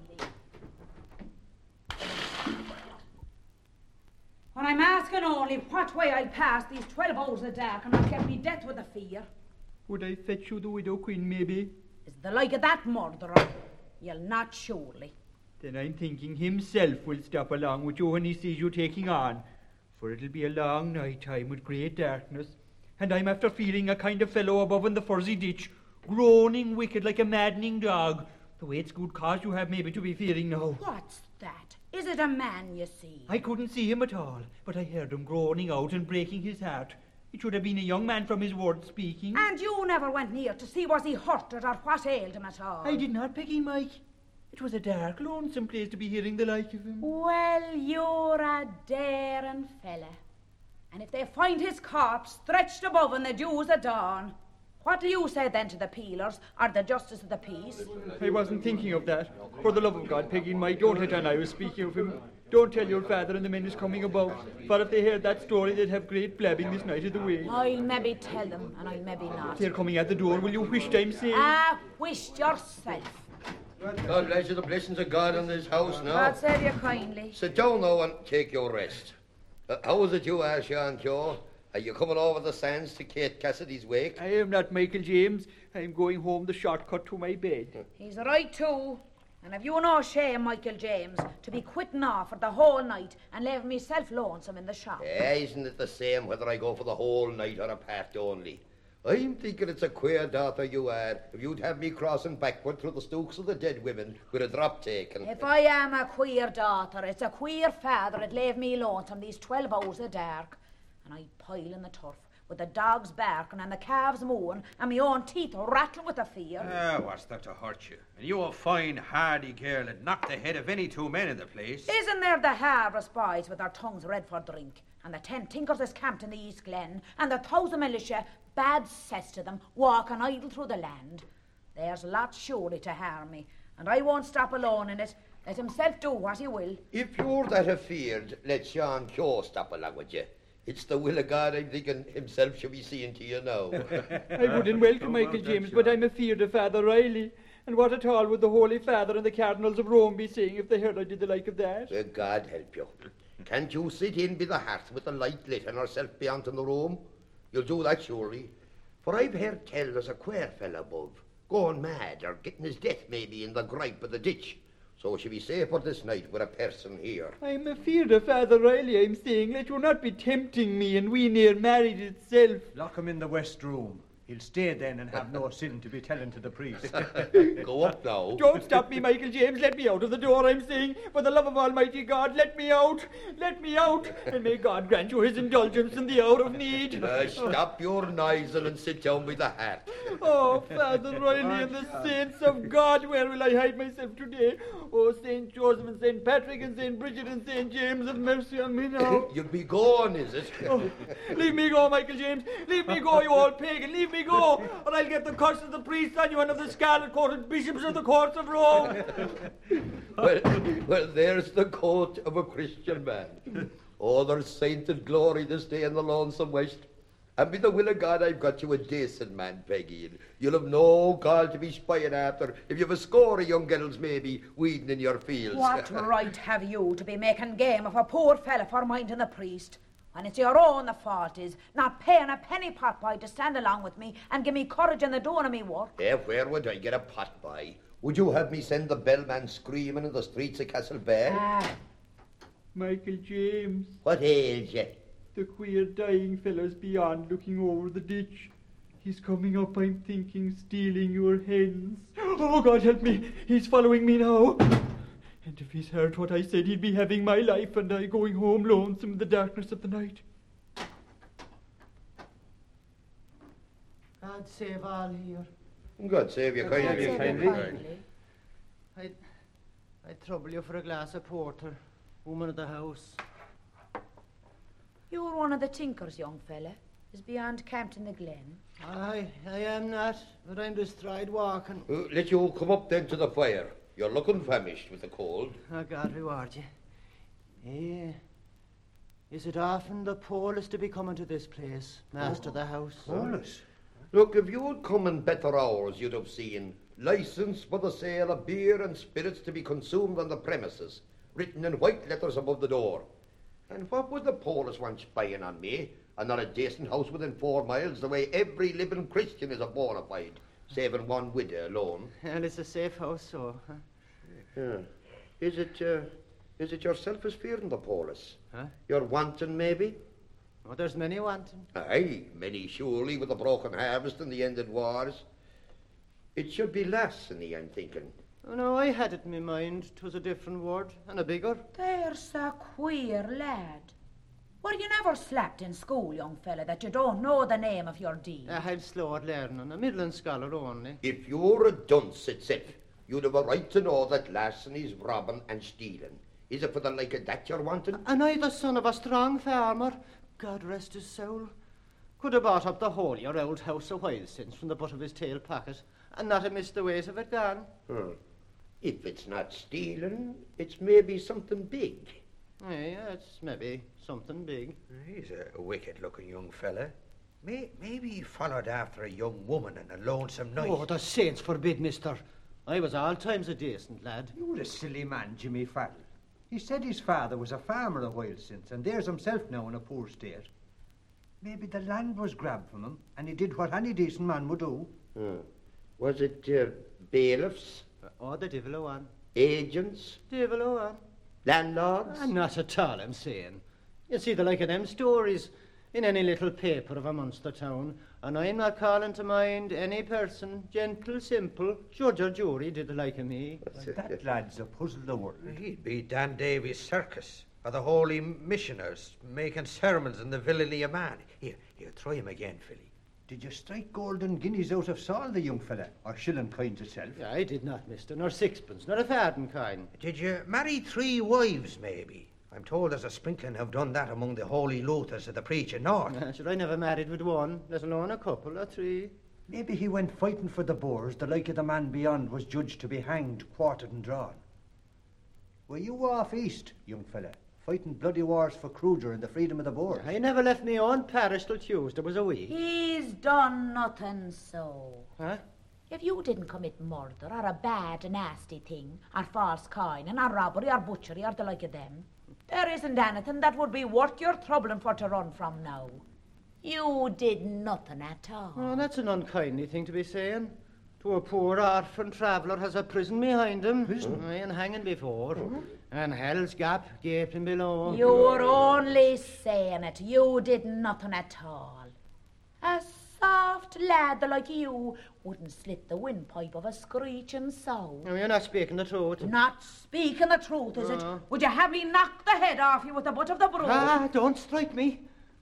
When I'm asking only what way I pass these twelve hours of dark and not get me death with a fear. Would I fetch you the Widow Quinn, maybe? Is the like of that murderer? You'll not surely. Then I'm thinking himself will stop along with you when he sees you taking on. For it'll be a long night time with great darkness. And I'm after feeling a kind of fellow above in the furzy ditch, groaning wicked like a maddening dog. The way it's good cause you have maybe to be fearing now. What's that? Is it a man you see? I couldn't see him at all, but I heard him groaning out and breaking his heart. It should have been a young man from his words speaking. And you never went near to see was he hurted or what ailed him at all? I did not, Peggy Mike. It was a dark, lonesome place to be hearing the like of him. Well, you're a daring fella. And if they find his corpse stretched above in the dews of dawn, what do you say then to the peelers or the justice of the peace? I wasn't thinking of that. For the love of God, Peggy Mike, don't let on I was speaking of him. Don't tell your father and the men is coming about, for if they heard that story, they'd have great blabbing this night of the way. I'll maybe tell them, and I'll maybe not. They're coming at the door. Will you wish time saying? Ah, wished yourself. God bless you, the blessings of God in this house now. God save you kindly. Sit down now and take your rest. Uh, how is it you are, Sean Keogh? Are you coming over the sands to Kate Cassidy's wake? I am not Michael James. I am going home the shortcut to my bed. He's right too. And have you no shame, Michael James, to be quitting off for the whole night and leaving myself lonesome in the shop? Yeah, isn't it the same whether I go for the whole night or a part only? I'm thinking it's a queer daughter you are if you'd have me crossing backward through the stooks of the dead women with a drop taken. If I am a queer daughter, it's a queer father that leave me lonesome these twelve hours of dark. And I'd pile in the turf with the dogs barking and the calves mooing and my own teeth rattle with the fear. Ah, what's that to hurt you? And you a fine, hardy girl that knocked the head of any two men in the place. Isn't there the harvest boys with their tongues red for drink, and the ten tinkers is camped in the East Glen, and the thousand militia, bad cess to them, walking idle through the land? There's lots surely to harm me, and I won't stop alone in it. Let himself do what he will. If you're that afeard, let Sean Keogh stop along with you. It's the will of God I'm thinking himself should be seeing to you now. I wouldn't welcome Michael James, but I'm afeard of Father Riley. And what at all would the Holy Father and the Cardinals of Rome be saying if they heard I did the like of that? Well, God help you. Can't you sit in by the hearth with the light lit and herself beyond in the room? You'll do that surely. For I've heard tell there's a queer fella above, going mad or getting his death maybe in the gripe of the ditch. So she'll be safer this night with a person here. I'm afeard of Father Riley, I'm saying. Let you not be tempting me and we near married itself. Lock him in the west room. He'll stay then and have no sin to be telling to the priest. Go up now. Don't stop me, Michael James. Let me out of the door, I'm saying. For the love of Almighty God, let me out. Let me out. And may God grant you his indulgence in the hour of need. Uh, stop your noising and sit down by the hat. Oh, Father Riley and the saints of God, where will I hide myself today? Oh, Saint Joseph and Saint Patrick and Saint Bridget and Saint James, have mercy on me now. You'll be gone, is it? Oh, leave me go, Michael James. Leave me go, you old pagan. Leave me go, or I'll get the curse of the priests on you and of the scarlet-coated bishops of the courts of Rome. well, well, there's the coat of a Christian man. Oh, there's sainted glory this day in the lonesome west. And by the will of God, I've got you a decent man, Peggy. You'll have no call to be spying after if you've a score of young girls, maybe, weeding in your fields. What right have you to be making game of a poor fella for minding the priest? And it's your own the fault is, not paying a penny pot boy to stand along with me and give me courage in the doing of me work. Eh, where would I get a pot boy? Would you have me send the bellman screaming in the streets of Castlebar? Ah. Michael James. What ails you? The queer dying fellow's beyond looking over the ditch. He's coming up, I'm thinking, stealing your hens. Oh, God help me, he's following me now. And if he's heard what I said, he'd be having my life and I going home lonesome in the darkness of the night. God save all here. God save you kindly. God save you kindly. I'd, I'd trouble you for a glass of porter, woman of the house. You're one of the tinkers, young fella. Is beyond Campton the Glen. Aye, I am not, but I'm just tried walking. Uh, let you come up then to the fire. You're looking famished with the cold. Oh, God reward you. Eh, is it often the poorest to be coming to this place, master of the house? Poorest? Look, if you'd come in better hours, you'd have seen licence for the sale of beer and spirits to be consumed on the premises, written in white letters above the door. And what would the poorest want spying on me, and not a decent house within four miles, the way every living Christian is a bona fide, saving one widow alone? And it's a safe house, so, huh? Yeah. Is it, uh, is it yourself is fearing the poorest? Huh? You're wanting, maybe? Oh, there's many wanting. Aye, many surely, with the broken harvest and the ended wars. It should be larceny, I'm thinking. Oh, no, I had it in my mind. 'Twas a different word, and a bigger. There's a queer lad. Were you never slapped in school, young fella, that you don't know the name of your deed? Uh, I'm slow at learning, a middling scholar only. If you're a dunce itself, you'd have a right to know that larceny's robbing and stealing. Is it for the like of that you're wanting? And I, the son of a strong farmer, God rest his soul, could have bought up the whole your old house a while since from the butt of his tail pocket, and not have missed the ways of it gone. Hmm. If it's not stealing, it's maybe something big. Aye, yeah, it's maybe something big. He's a wicked-looking young fella. May, maybe he followed after a young woman in a lonesome night. Oh, the saints forbid, mister. I was all times a decent lad. You're a silly man, Jimmy Farrell. He said his father was a farmer a while since, and there's himself now in a poor state. Maybe the land was grabbed from him, and he did what any decent man would do. Hmm. Was it uh, bailiffs? Oh, the devil o' one. Agents? Devil o' one. Landlords? Ah, not at all, I'm saying. You see the like of them stories in any little paper of a Munster town, and I'm not calling to mind any person, gentle, simple, judge or jury, did the like of me. That lad's a puzzle the world. He'd be Dan Davies' circus, or the holy missioners making sermons in the villainy of man. Here, here, try him again, Philly. Did you strike golden guineas out of Saul, the young fella, or shilling coins itself? Yeah, I did not, mister, nor sixpence, nor a farden coin. Did you marry three wives, maybe? I'm told there's a sprinkling have done that among the holy Luthers of the preaching north. Yeah, sure, I never married with one, let alone a couple or three. Maybe he went fighting for the Boers, the like of the man beyond was judged to be hanged, quartered and drawn. Were you off east, young fella, fighting bloody wars for Kruger and the freedom of the Boers? I never left me own parish till Tuesday was a week. He's done nothing so. Huh? If you didn't commit murder or a bad, nasty thing, or false coin, or robbery, or butchery, or the like of them, there isn't anything that would be worth your troubling for to run from now. You did nothing at all. Oh, that's an unkindly thing to be saying. To a poor orphan traveller has a prison behind him. Prison? Aye, and hanging before. Mm-hmm. And hell's gap gaping below. You're only saying it. You did nothing at all. A soft soft lad the like of you wouldn't slit the windpipe of a screeching sow. No, you're not speaking the truth. Not speaking the truth, is No. it? Would you have me knock the head off you with the butt of the broom? Ah, don't strike me.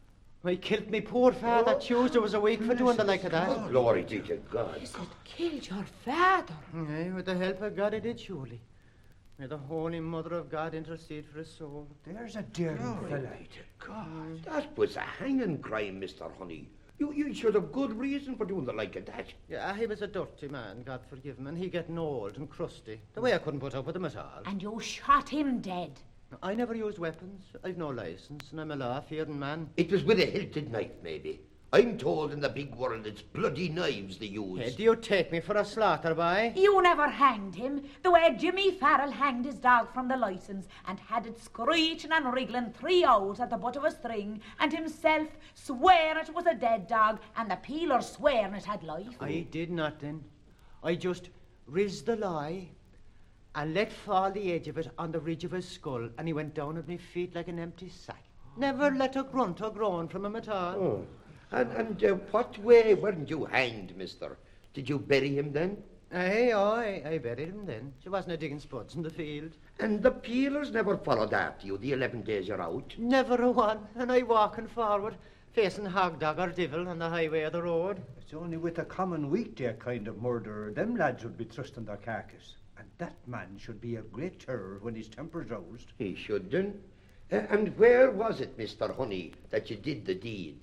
I killed me poor father Tuesday was a week for doing the like of that. Oh, glory be to God. Is it killed your father? Aye, with the help of God, I did surely. May the Holy Mother of God intercede for his soul. There's a dear Glory fella. be to God. That was a hanging crime, Mister Honey. You, you should have good reason for doing the like of that. Yeah, he was a dirty man, God forgive him, and he getting old and crusty. The way I couldn't put up with him at all. And you shot him dead. I never used weapons. I've no license, and I'm a law-fearing man. It was with a hilted knife, maybe. I'm told in the big world it's bloody knives they use. Hey, do you take me for a slaughter boy? You never hanged him, the way Jimmy Farrell hanged his dog from the licence and had it screeching and wriggling three hours at the butt of a string, and himself swearing it was a dead dog, and the peeler swearing it had life. I did nothing. I just rizzed the lie and let fall the edge of it on the ridge of his skull, and he went down at my feet like an empty sack. Never let a grunt or groan from him at all. Oh. And, and uh, what way weren't you hanged, mister? Did you bury him then? Aye, aye, I buried him then. She wasn't a digging spuds in the field. And the peelers never followed after you the eleven days you're out? Never a one, and I walking forward, facing hog dog or devil on the highway of the road. It's only with a common weekday kind of murder them lads would be trusting their carcass. And that man should be a great terror when his temper's roused. He shouldn't. Uh, and where was it, Mister Honey, that you did the deed?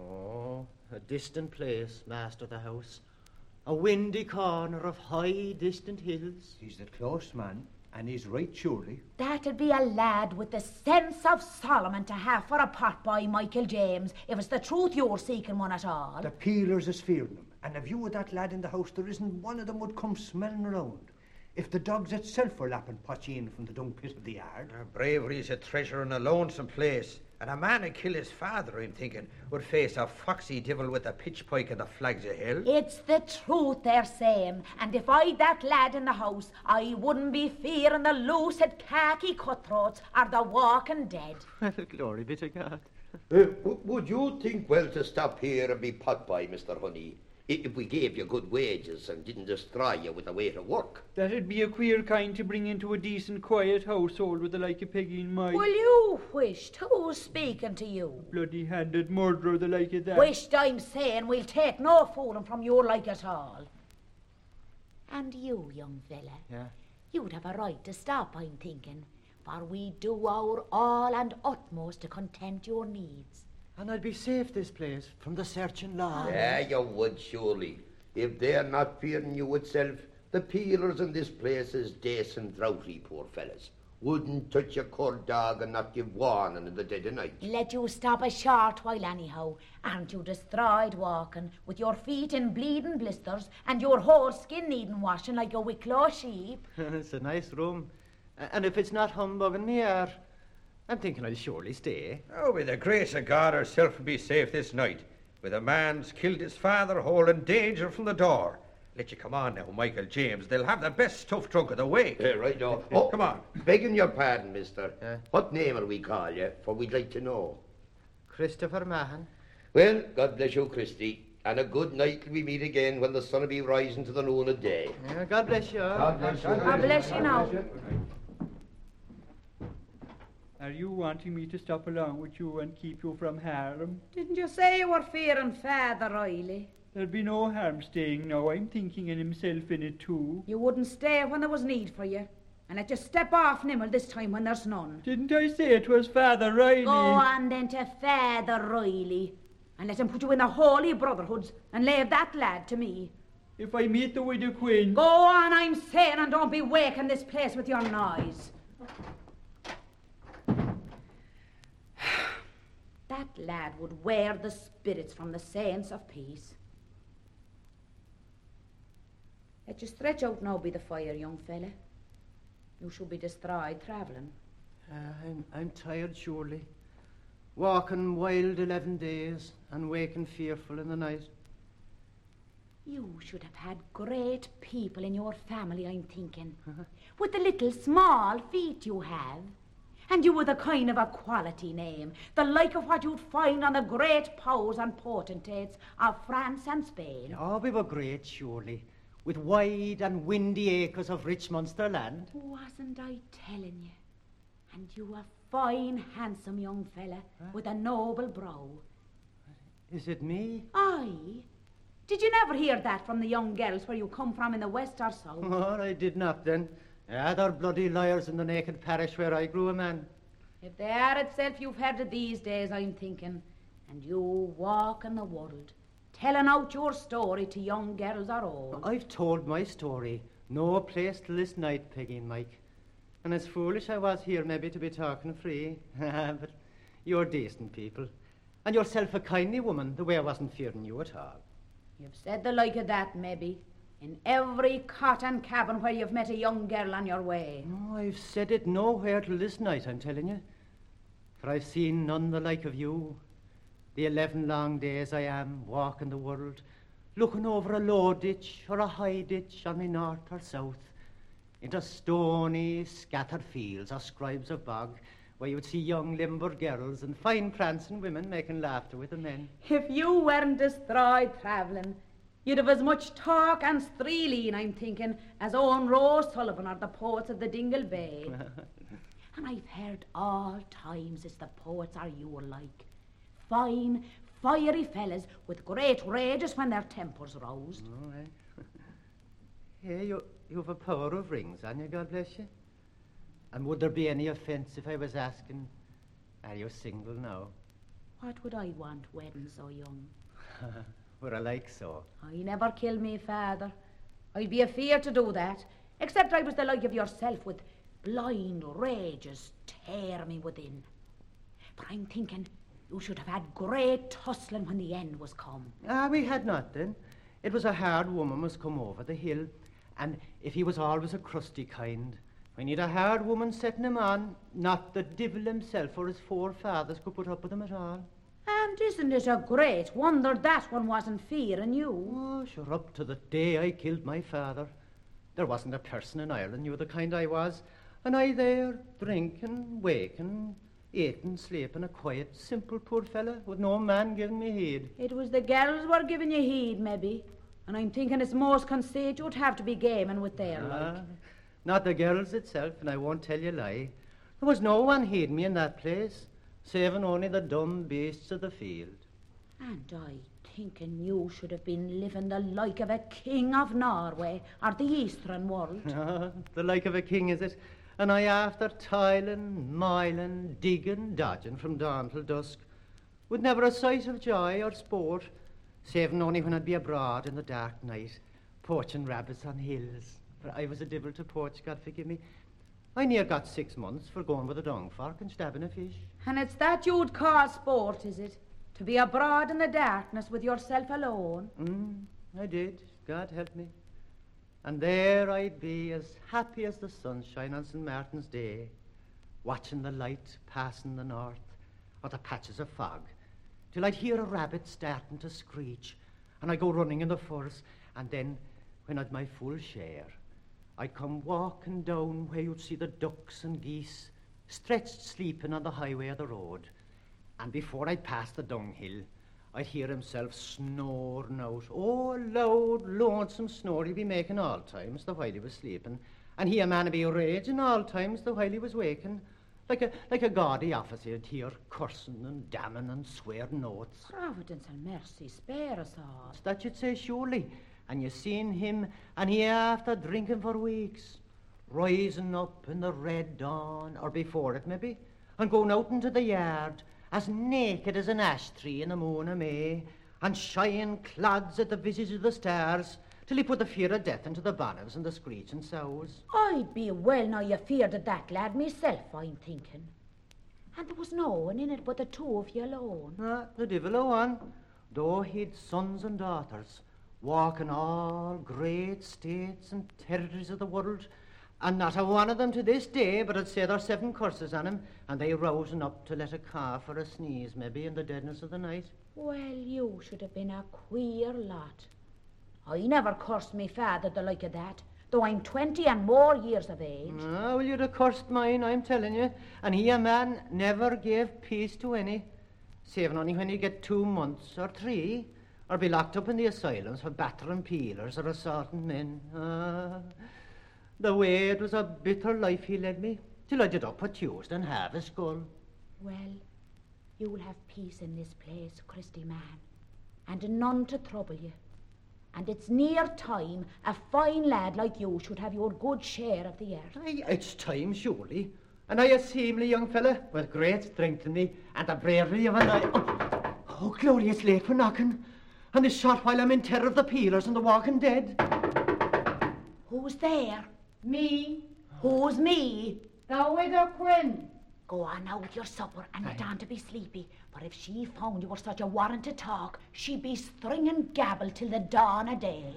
Oh, a distant place, master of the house. A windy corner of high, distant hills. He's the close man, and he's right surely. That'd be a lad with the sense of Solomon to have for a pot boy, Michael James, if it's the truth you're seeking one at all. The peelers is fearing him, and if you were that lad in the house, there isn't one of them would come smelling around. If the dogs itself were lapping potty in from the dung pit of the yard. Uh, bravery's a treasure in a lonesome place. And a man who killed his father, I'm thinking, would face a foxy devil with a pitch pike and the flags of hell. It's the truth they're saying, and if I'd that lad in the house, I wouldn't be fearing the loose-head khaki cutthroats or the walking dead. Well, glory be to God. Uh, w- would you think well to stop here and be pot by, Mister Honey, if we gave you good wages and didn't destroy you with a way to work? That'd be a queer kind to bring into a decent, quiet household with a like of Peggy in mind. Will you wished? Who's speaking to you? Bloody-handed murderer, the like of that. Wished I'm saying we'll take no fooling from your like at all. And you, young fella, Yeah? you'd have a right to stop, I'm thinking, for we do our all and utmost to content your needs. And I'd be safe this place from the searching law. Yeah, you would, surely. If they're not fearing you itself, the peelers in this place is decent droughty, poor fellas. Wouldn't touch a cold dog and not give warning in the dead of night. Let you stop a short while anyhow. Aren't you destroyed walking, with your feet in bleeding blisters and your whole skin needing washing like a Wicklow sheep? It's a nice room. A- And if it's not humbugging me, or I'm thinking I'll surely stay. Oh, with the grace of God, herself will be safe this night. With a man's killed his father, holding danger from the door. Let you come on now, Michael James. They'll have the best stuff drunk of the week. Yeah, right now. Oh, come on. Begging your pardon, mister. Yeah? What name will we call you? For we'd like to know. Christopher Mahan. Well, God bless you, Christy. And a good night till we meet again when the sun will be rising to the noon of day. Yeah, God bless you. God bless you. God bless you now. Are you wanting me to stop along with you and keep you from harm? Didn't you say you were fearing Father Riley? There'll be no harm staying now. I'm thinking in himself in it too. You wouldn't stay when there was need for you. And let you step off Nimble this time when there's none. Didn't I say it was Father Riley? Go on then to Father Riley. And let him put you in the Holy Brotherhoods and leave that lad to me. If I meet the widow Quinn... Go on, I'm saying, and don't be waking this place with your noise. That lad would wear the spirits from the saints of peace. Let you stretch out now by the fire, young fella. You should be destroyed travelling. Uh, I'm, I'm tired, surely. Walking wild eleven days and waking fearful in the night. You should have had great people in your family, I'm thinking. With the little small feet you have. And you were the kind of a quality name, the like of what you'd find on the great powers and potentates of France and Spain. Oh, we were great, surely, with wide and windy acres of rich Munster land. Wasn't I telling you? And you a fine, handsome young fella huh? with a noble brow. Is it me? Aye. Did you never hear that from the young girls where you come from in the west or south? Oh, I did not then. Ah, they're bloody liars in the naked parish where I grew a man. If they are itself you've heard it these days, I'm thinking, and you walk in the world, telling out your story to young girls or old. I've told my story. No place till this night, Peggy and Mike. And as foolish I was here maybe to be talking free. But you're decent people. And yourself a kindly woman, the way I wasn't fearing you at all. You've said the like of that, maybe, in every cot and cabin where you've met a young girl on your way. No, I've said it nowhere till this night, I'm telling you. For I've seen none the like of you. The eleven long days I am walking the world, looking over a low ditch or a high ditch on me north or south, into stony, scattered fields or scribes of bog, where you'd see young limber girls and fine prancing women making laughter with the men. If you weren't destroyed travelling, you'd have as much talk and streeling, I'm thinking, as Owen Rose Sullivan or the poets of the Dingle Bay. And I've heard all times it's the poets are you like. Fine, fiery fellas with great rages when their tempers roused. Oh, eh? Hey, you, you've a power of rings on you, God bless you. And would there be any offence if I was asking, are you single now? What would I want wedding so young? Would I like so? I never kill me father. I'd be afeard to do that, except I was the like of yourself with blind rages tear me within. But I'm thinking you should have had great tussling when the end was come. Ah, we had not then. It was a hard woman was come over the hill, and if he was always a crusty kind, when he'd a hard woman setting him on, not the devil himself or his forefathers could put up with him at all. And isn't it a great wonder that one wasn't fearing you? Oh, sure, up to the day I killed my father, there wasn't a person in Ireland knew the kind I was, and I there, drinking, waking, eating, sleeping, a quiet, simple poor fella, with no man giving me heed. It was the girls were giving you heed, maybe, and I'm thinking it's most conceit you'd have to be gaming with their ah, like. Not the girls itself, and I won't tell you lie. There was no one heeding me in that place, saving only the dumb beasts of the field. And I thinking you should have been living the like of a king of Norway or the eastern world. Ah, the like of a king, is it? And I after toiling, miling, digging, dodging from dawn till dusk, with never a sight of joy or sport, saving only when I'd be abroad in the dark night, poaching rabbits on hills. For I was a devil to poach, God forgive me. I near got six months for going with a dung fork and stabbing a fish. And it's that you'd call sport, is it? To be abroad in the darkness with yourself alone? Mm, I did, God help me. And there I'd be as happy as the sunshine on Saint Martin's Day, watching the light passing the north, or the patches of fog, till I'd hear a rabbit starting to screech, and I'd go running in the forest, and then, when I'd my full share, I'd come walking down where you'd see the ducks and geese, stretched sleeping on the highway of the road, and before I'd pass the dunghill, I'd hear himself snoring out. Oh, a loud, lonesome snore he'd be making all times the while he was sleeping, and he a man be raging all times the while he was waking, like a like a gaudy officer he'd hear cursing and damning and swearing oaths. Providence and mercy spare us all. That you'd say surely, and you seen him, and he after drinking for weeks, rising up in the red dawn, or before it maybe, and going out into the yard, as naked as an ash tree in the moon of May, and shying clods at the visage of the stars, till he put the fear of death into the bonnets and the screeching sows. I'd be well now you feared of that lad myself, I'm thinking. And there was no one in it but the two of you alone. Ah, the devil o' one, though he'd sons and daughters, walking all great states and territories of the world, and not a one of them to this day but had said their seven curses on him, and they rousing up to let a cough or a sneeze maybe in the deadness of the night. Well, you should have been a queer lot. I never cursed me father the like of that, though I'm twenty and more years of age. Ah, well, you're a cursed mine, I'm telling you. And he, a man, never gave peace to any, saving only when you get two months or three, or be locked up in the asylums for battering peelers or assaulting men. Ah, the way it was a bitter life he led me, till I did up a Tuesday and have a skull. Well, you'll have peace in this place, Christy man, and none to trouble you. And it's near time a fine lad like you should have your good share of the earth. Aye, it's time, surely. And I a seemly young fella with great strength in me and the bravery of a knight. Oh, oh, glorious late for knocking. And this shot while I'm in terror of the peelers and the walking dead. Who's there? Me. Who's me? The widow Quinn. Go on now with your supper and get on to be sleepy. For if she found you were such a warrant to talk, she'd be stringing gabble till the dawn of day.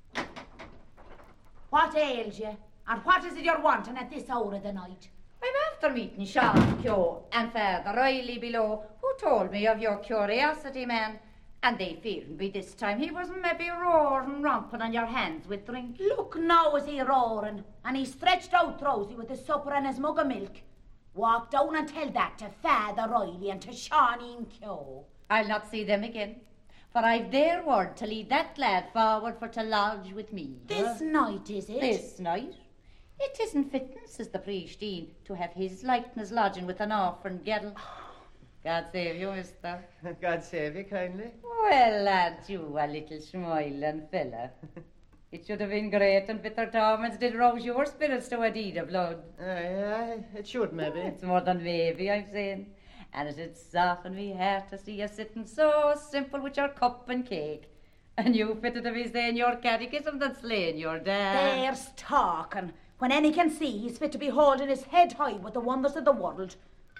What ails you? And what is it you're wanting at this hour of the night? I'm after meeting Sean Keogh and Father Riley below, who told me of your curiosity, man. And they feared me this time he wasn't maybe roaring, romping on your hands with drink. Look now is he roaring, and he stretched out drowsy with his supper and his mug of milk. Walk down and tell that to Father Riley and to Sean Keogh. I'll not see them again, for I've their word to lead that lad forward for to lodge with me. This uh, night, is it? This night. It isn't fitting, says the priest Dean, to have his likeness lodging with an orphan geddle. God save you, mister. God save you kindly. Well, aren't you a little smiling fella? It should have been great and bitter torments did rouse your spirits to a deed of blood. Aye, aye, it should maybe. It's more than maybe, I'm saying. And it'd soften me heart to see you sitting so simple with your cup and cake. And you fitted to be saying your catechism than slaying your dad. There's talking. When any can see, he's fit to be holding his head high with the wonders of the world.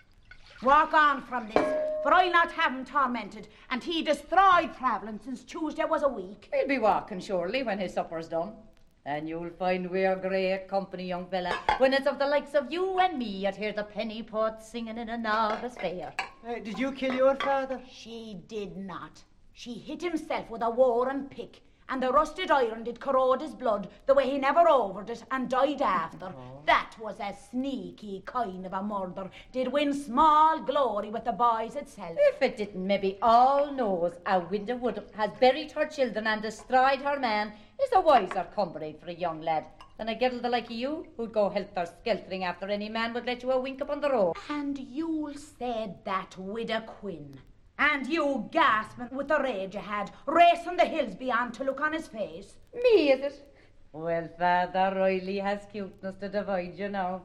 Walk on from this, for I'll not have him tormented, and he destroyed travelling since Tuesday was a week. He'll be walking surely when his supper's done. And you'll find we're great company, young fella, when it's of the likes of you and me that hear the penny pots singing in a novice fair. Uh, did you kill your father? She did not. She hit himself with a warren pick, and the rusted iron did corrode his blood the way he never overed it and died after. Oh. That was a sneaky kind of a murder. Did win small glory with the boys itself. If it didn't, maybe all knows a widow would has buried her children and destroyed her man is a wiser comrade for a young lad than a girl the like of you who'd go helter-skeltering after any man would let you a wink upon the road. And you'll say that widow Quinn. And you gasping with the rage you had, racing the hills beyond to look on his face. Me, is it? Well, Father Riley has cuteness to divide you now.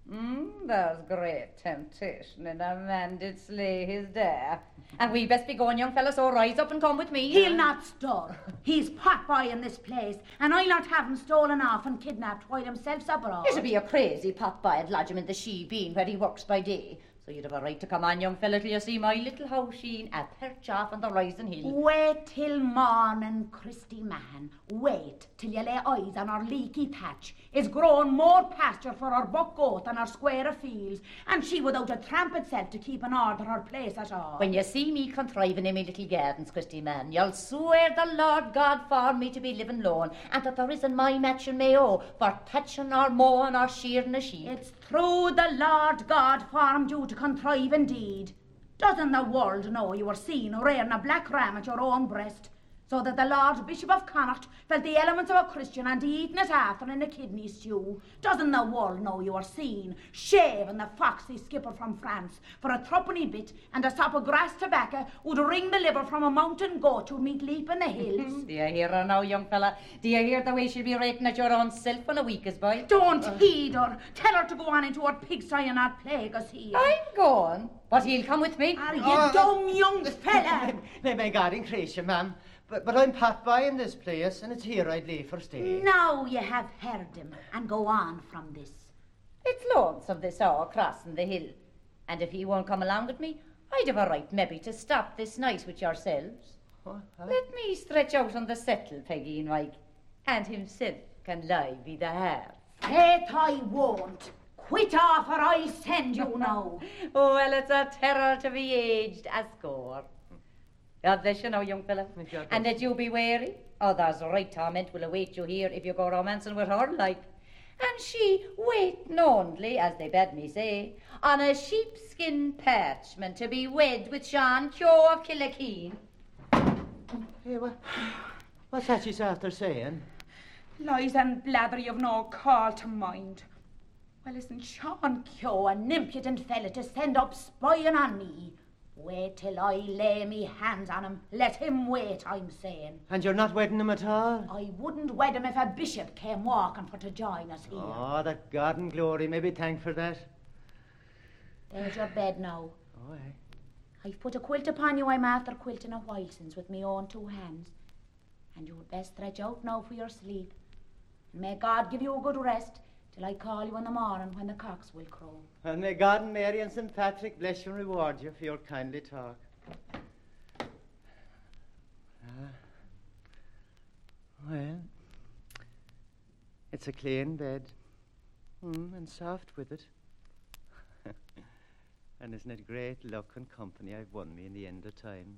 Mm, there's great temptation in a man did slay his dare. And we best be going, young fellow, so rise up and come with me. He'll not stir. He's pot boy in this place, and I'll not have him stolen off and kidnapped while himself's abroad. It'll be a crazy pot boy at lodge him in the she bean where he works by day. So you'd have a right to come on, young fella, till you see my little house sheen a perch off on the rising hill. Wait till morning, Christy man. Wait till you lay eyes on our leaky thatch. It's grown more pasture for our buck goat than our square of fields, and she without a tramp itself to keep in order her place at all. When you see me contriving in me little gardens, Christy man, you'll swear the Lord God for me to be living lone, and that there isn't my match in Mayo for thatching or mowing or shearing a sheep. It's through the Lord God formed you to contrive indeed. Doesn't the world know you were seen rearing a black ram at your own breast, so that the Lord Bishop of Connacht felt the elements of a Christian and eating it after in a kidney stew? Doesn't the world know you were seen shaving the foxy skipper from France for a threepenny bit and a sop of grass tobacco would wring the liver from a mountain goat you'd meet leap in the hills? Do you hear her now, young fella? Do you hear the way she'll be rating at your own self when a week is by? Don't uh. heed her. Tell her to go on into her pigsty and not plague us here. I'm going, but he'll come with me. Are you oh, dumb young fella? May, may God increase you, ma'am. But, but I'm pat by in this place, and it's here I'd leave for stay. Now you have heard him, and go on from this. It's lonesome this hour crossing the hill, and if he won't come along with me, I'd have a right maybe to stop this night with yourselves. What? Huh? Let me stretch out on the settle, Peggy and Mike, and himself can lie by the hearth. Faith I won't. Quit off or I'll send you now. Oh, well, it's a terror to be aged a score. God bless you now, young fella. And that you be wary. Oh, there's a right torment will await you here if you go romancing with her, like. And she waiting only, as they bade me say, on a sheepskin parchment to be wed with Sean Keogh of Killakeen. Hey, what, what's that she's after saying? Lies and blather you've no call to mind. Well, isn't Sean Keogh an impudent fella to send up spying on me? Wait till I lay me hands on him. Let him wait, I'm saying. And you're not wedding him at all? I wouldn't wed him if a bishop came walking for to join us here. Oh, that God and glory may be thanked for that. There's your bed now. Oh, aye. I've put a quilt upon you I'm after quilting a while since with me own two hands. And you'd best stretch out now for your sleep. And may God give you a good rest till I call you in the morning when the cocks will crow. And may God and Mary and Saint Patrick bless you and reward you for your kindly talk. Ah. Well, it's a clean bed. Mm, and soft with it. And isn't it great luck and company I've won me in the end of time?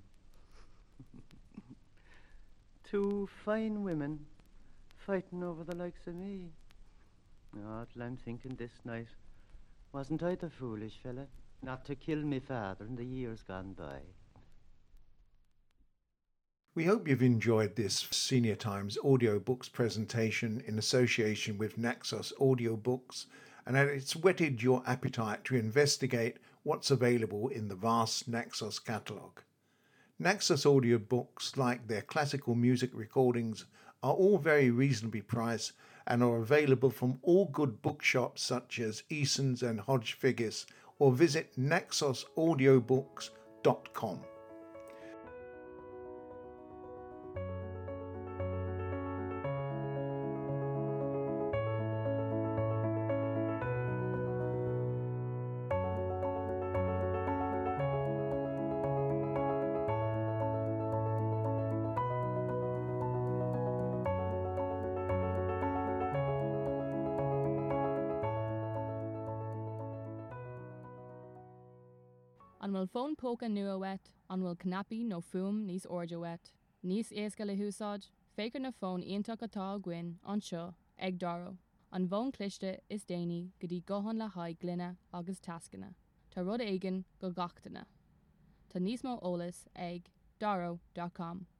Two fine women fighting over the likes of me. Oh, till I'm thinking this night, wasn't I the foolish fella not to kill me father in the years gone by? We hope you've enjoyed this Senior Times audiobooks presentation in association with Naxos Audiobooks, and that it's whetted your appetite to investigate what's available in the vast Naxos catalogue. Naxos audiobooks, like their classical music recordings, are all very reasonably priced and are available from all good bookshops such as Eason's and Hodge Figgis, or visit naxos audiobooks dot com. An bhfuil fón póca nua wet, an bhfuil cnapi nó fum níos orja wet. Níos éasca le húsáid, féicar na fón ionach atá gin an seo ag daro. An bhón cliste is déine go dtí gohan le haid gline agus tascana. Tá rud éigen go gachtainna. Tá níos mó ólas ag daro dot com.